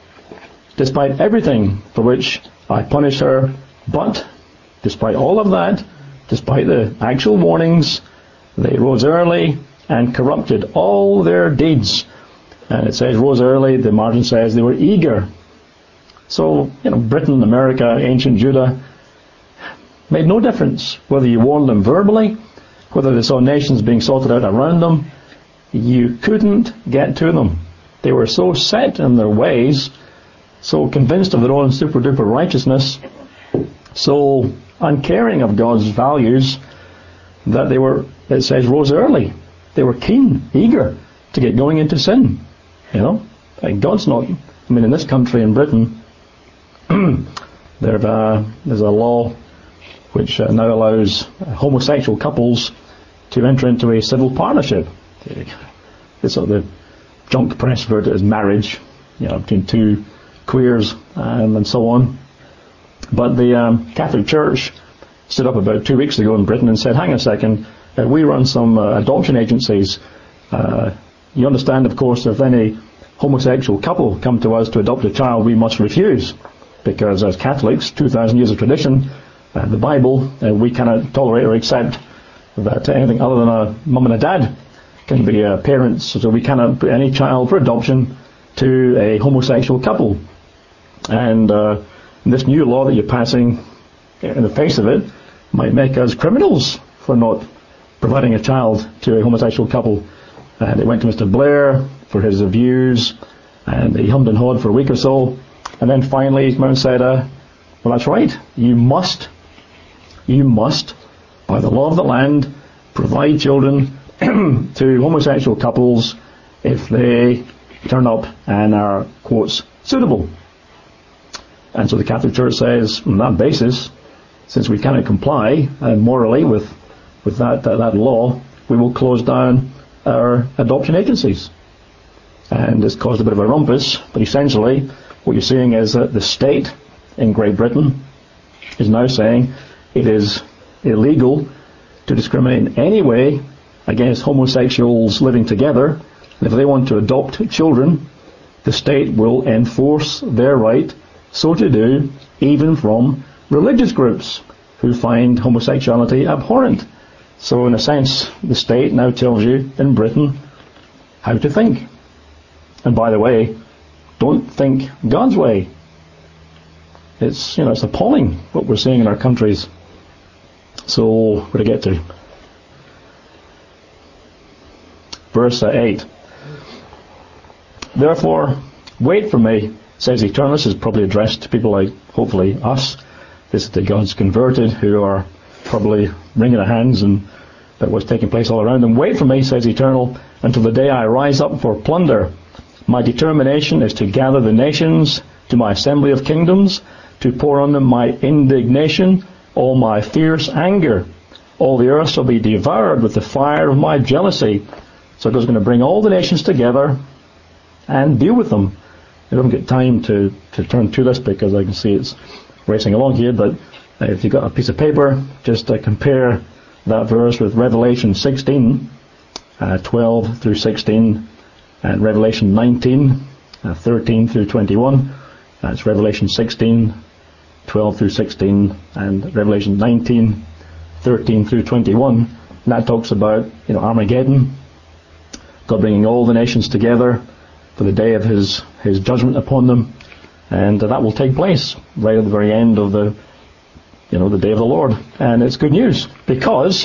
despite everything for which I punish her. But despite all of that, despite the actual warnings, they rose early and corrupted all their deeds. And it says rose early, the margin says they were eager. So, you know, Britain, America, ancient Judah, made no difference whether you warned them verbally, whether they saw nations being sorted out around them. You couldn't get to them. They were so set in their ways, so convinced of their own super-duper righteousness, so uncaring of God's values, that they were, it says, rose early. They were keen, eager to get going into sin. You know, like God's not, I mean, in this country, in Britain, there, uh, there's a law which uh, now allows homosexual couples to enter into a civil partnership. It's sort of the junk press referred to it as marriage, you know, between two queers um, and so on. But the um, Catholic Church stood up about two weeks ago in Britain and said, hang a second, uh, we run some uh, adoption agencies. Uh, you understand, of course, if any homosexual couple come to us to adopt a child, we must refuse. Because as Catholics, two thousand years of tradition, uh, the Bible, uh, we cannot tolerate or accept that anything other than a mum and a dad can be uh, parents, so we cannot put any child for adoption to a homosexual couple. And uh, this new law that you're passing, in the face of it, might make us criminals for not providing a child to a homosexual couple. And it went to Mister Blair for his views, and he hummed and hawed for a week or so, and then finally he came out and said, uh, well, that's right, you must, you must, by the law of the land, provide children to homosexual couples if they turn up and are, quotes, suitable. And so the Catholic Church says, on that basis, since we cannot comply uh, morally with, with that, that, that law, we will close down our adoption agencies. And it's caused a bit of a rumpus, but essentially what you're seeing is that the state in Great Britain is now saying it is illegal to discriminate in any way against homosexuals living together. And if they want to adopt children, the state will enforce their right so to do, even from religious groups who find homosexuality abhorrent. So in a sense, the state now tells you in Britain how to think. And by the way, don't think God's way. It's, you know, it's appalling what we're seeing in our countries. So, where to get to? Verse eight. Therefore, wait for me, says Eternal. This is probably addressed to people like, hopefully, us. This is to God's converted who are probably wringing their hands and at what's taking place all around them. Wait for me, says Eternal, until the day I rise up for plunder. My determination is to gather the nations to my assembly of kingdoms, to pour on them my indignation, all my fierce anger. All the earth shall be devoured with the fire of my jealousy. So God's going to bring all the nations together and deal with them. I don't get time to, to turn to this because I can see it's racing along here, but uh, if you've got a piece of paper, just uh, compare that verse with Revelation sixteen, uh, twelve through sixteen, and Revelation nineteen, uh, thirteen through twenty-one. That's Revelation sixteen, twelve through sixteen, and Revelation nineteen, thirteen through twenty-one. And that talks about, you know, Armageddon, God bringing all the nations together for the day of His His judgment upon them, and uh, that will take place right at the very end of the, you know, the day of the Lord. And it's good news because,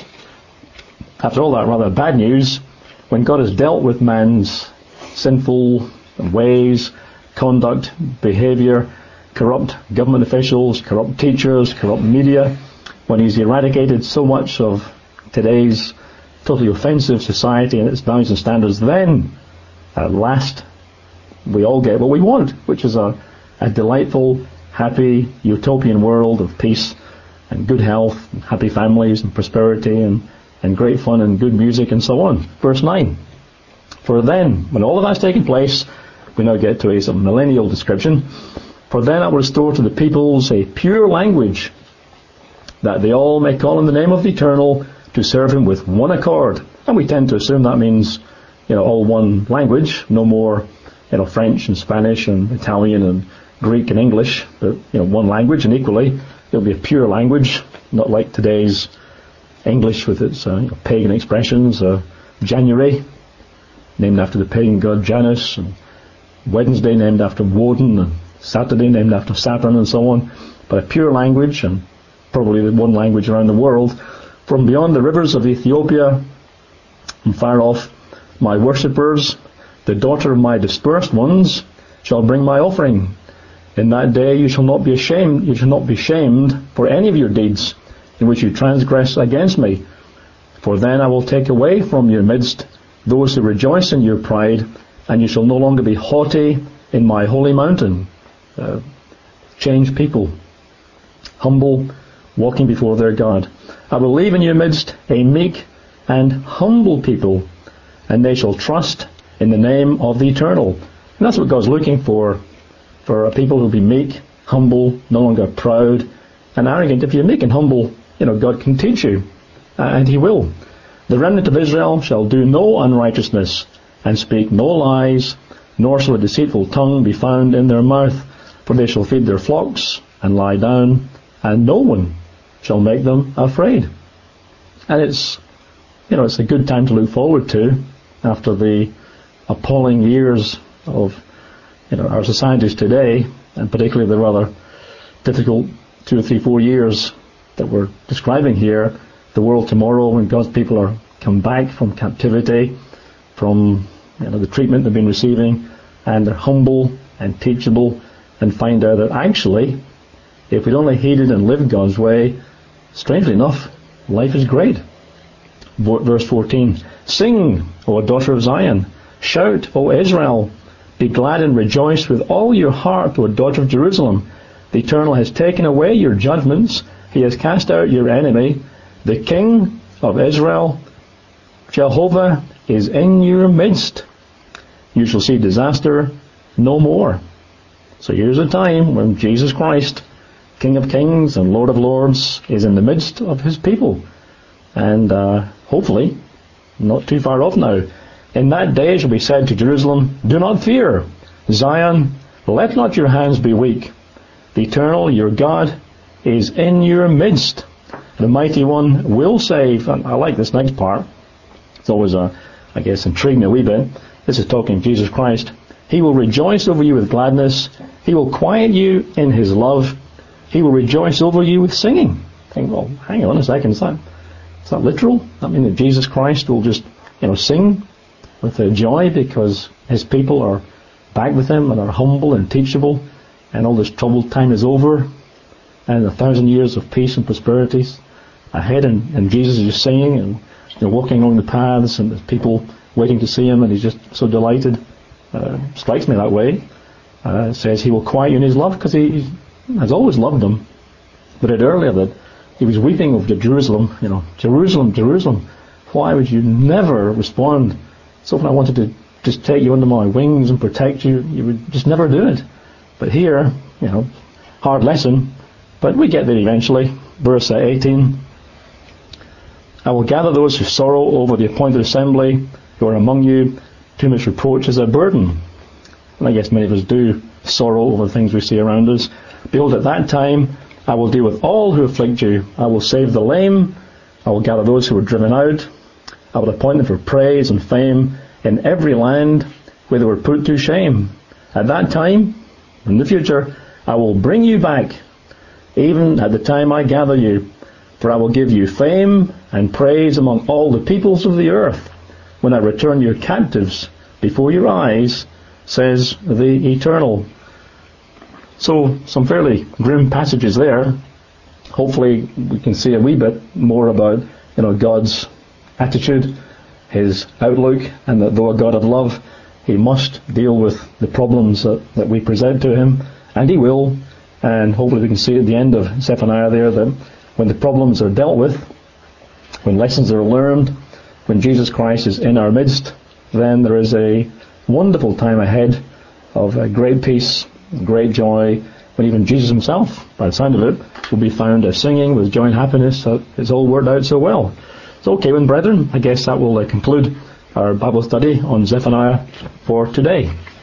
after all that rather bad news, when God has dealt with man's sinful ways, conduct, behaviour, corrupt government officials, corrupt teachers, corrupt media, when He's eradicated so much of today's totally offensive society and its values and standards, then at last we all get what we want, which is a, a delightful, happy, utopian world of peace and good health, and happy families and prosperity and, and great fun and good music and so on. Verse nine. For then, when all of that's taken place, we now get to a sort of millennial description. For then I will restore to the peoples a pure language, that they all may call on the name of the Eternal, to serve Him with one accord. And we tend to assume that means, you know, all one language, no more, you know, French and Spanish and Italian and Greek and English, but, you know, one language, and equally it'll be a pure language, not like today's English with its uh, you know, pagan expressions. Uh, January, named after the pagan god Janus, and Wednesday named after Woden, and Saturday named after Saturn, and so on. But a pure language, and probably the one language around the world. From beyond the rivers of Ethiopia, and far off, my worshippers, the daughter of my dispersed ones, shall bring my offering. In that day you shall not be ashamed, you shall not be shamed for any of your deeds in which you transgress against me. For then I will take away from your midst those who rejoice in your pride, and you shall no longer be haughty in my holy mountain. Uh, change people, humble, walking before their God. I will leave in your midst a meek and humble people, and they shall trust in the name of the Eternal. And that's what God's looking for, for a people who will be meek, humble, no longer proud and arrogant. If you're meek and humble, you know, God can teach you, uh, and He will. The remnant of Israel shall do no unrighteousness, and speak no lies, nor shall a deceitful tongue be found in their mouth, for they shall feed their flocks, and lie down, and no one shall make them afraid. And it's, you know, it's a good time to look forward to after the appalling years of, you know, our societies today, and particularly the rather difficult two or three, four years that we're describing here, the world tomorrow when God's people are come back from captivity, from, you know, the treatment they've been receiving, and they're humble and teachable, and find out that actually, if we'd only heeded and lived God's way, strangely enough, life is great. Verse fourteen, sing, O daughter of Zion, shout, O Israel, be glad and rejoice with all your heart, O daughter of Jerusalem. The Eternal has taken away your judgments, he has cast out your enemy, the King of Israel, Jehovah, is in your midst. You shall see disaster no more. So here's a time when Jesus Christ, King of Kings and Lord of Lords, is in the midst of his people. And uh, hopefully, not too far off now. In that day it shall be said to Jerusalem, do not fear. Zion, let not your hands be weak. The Eternal, your God, is in your midst. The Mighty One will save. And I like this next part. It's always, uh, I guess, intrigued me a wee bit. This is talking Jesus Christ. He will rejoice over you with gladness. He will quiet you in his love. He will rejoice over you with singing. Think, well, hang on a second. Is that, is that literal? I mean, that Jesus Christ will just, you know, sing with uh, joy because his people are back with him and are humble and teachable, and all this troubled time is over, and a thousand years of peace and prosperity ahead, and, and Jesus is just singing and, you know, walking along the paths, and there's people waiting to see him, and he's just so delighted. Uh, strikes me that way. Uh, it says he will quiet you in his love because he, he has always loved them. But it earlier that he was weeping over Jerusalem, you know, Jerusalem, Jerusalem, why would you never respond? So if I wanted to just take you under my wings and protect you, you would just never do it. But here, you know, hard lesson, but we get there eventually. Verse eighteen, I will gather those who sorrow over the appointed assembly who are among you, too much reproach is a burden. And I guess many of us do sorrow over the things we see around us. Behold, at that time I will deal with all who afflict you. I will save the lame. I will gather those who are driven out. I will appoint them for praise and fame in every land where they were put to shame. At that time, in the future, I will bring you back, even at the time I gather you. For I will give you fame and praise among all the peoples of the earth, when I return your captives before your eyes, says the Eternal. So, some fairly grim passages there. Hopefully we can see a wee bit more about, you know, God's attitude, his outlook, and that though a God of love, he must deal with the problems that, that we present to him, and he will. And hopefully we can see at the end of Zephaniah there that when the problems are dealt with, when lessons are learned, when Jesus Christ is in our midst, then there is a wonderful time ahead of a great peace, great joy, when even Jesus himself, by the sound of it, will be found uh, singing with joy and happiness that it's all worked out so well. So, okay, then, brethren, I guess that will uh, conclude our Bible study on Zephaniah for today.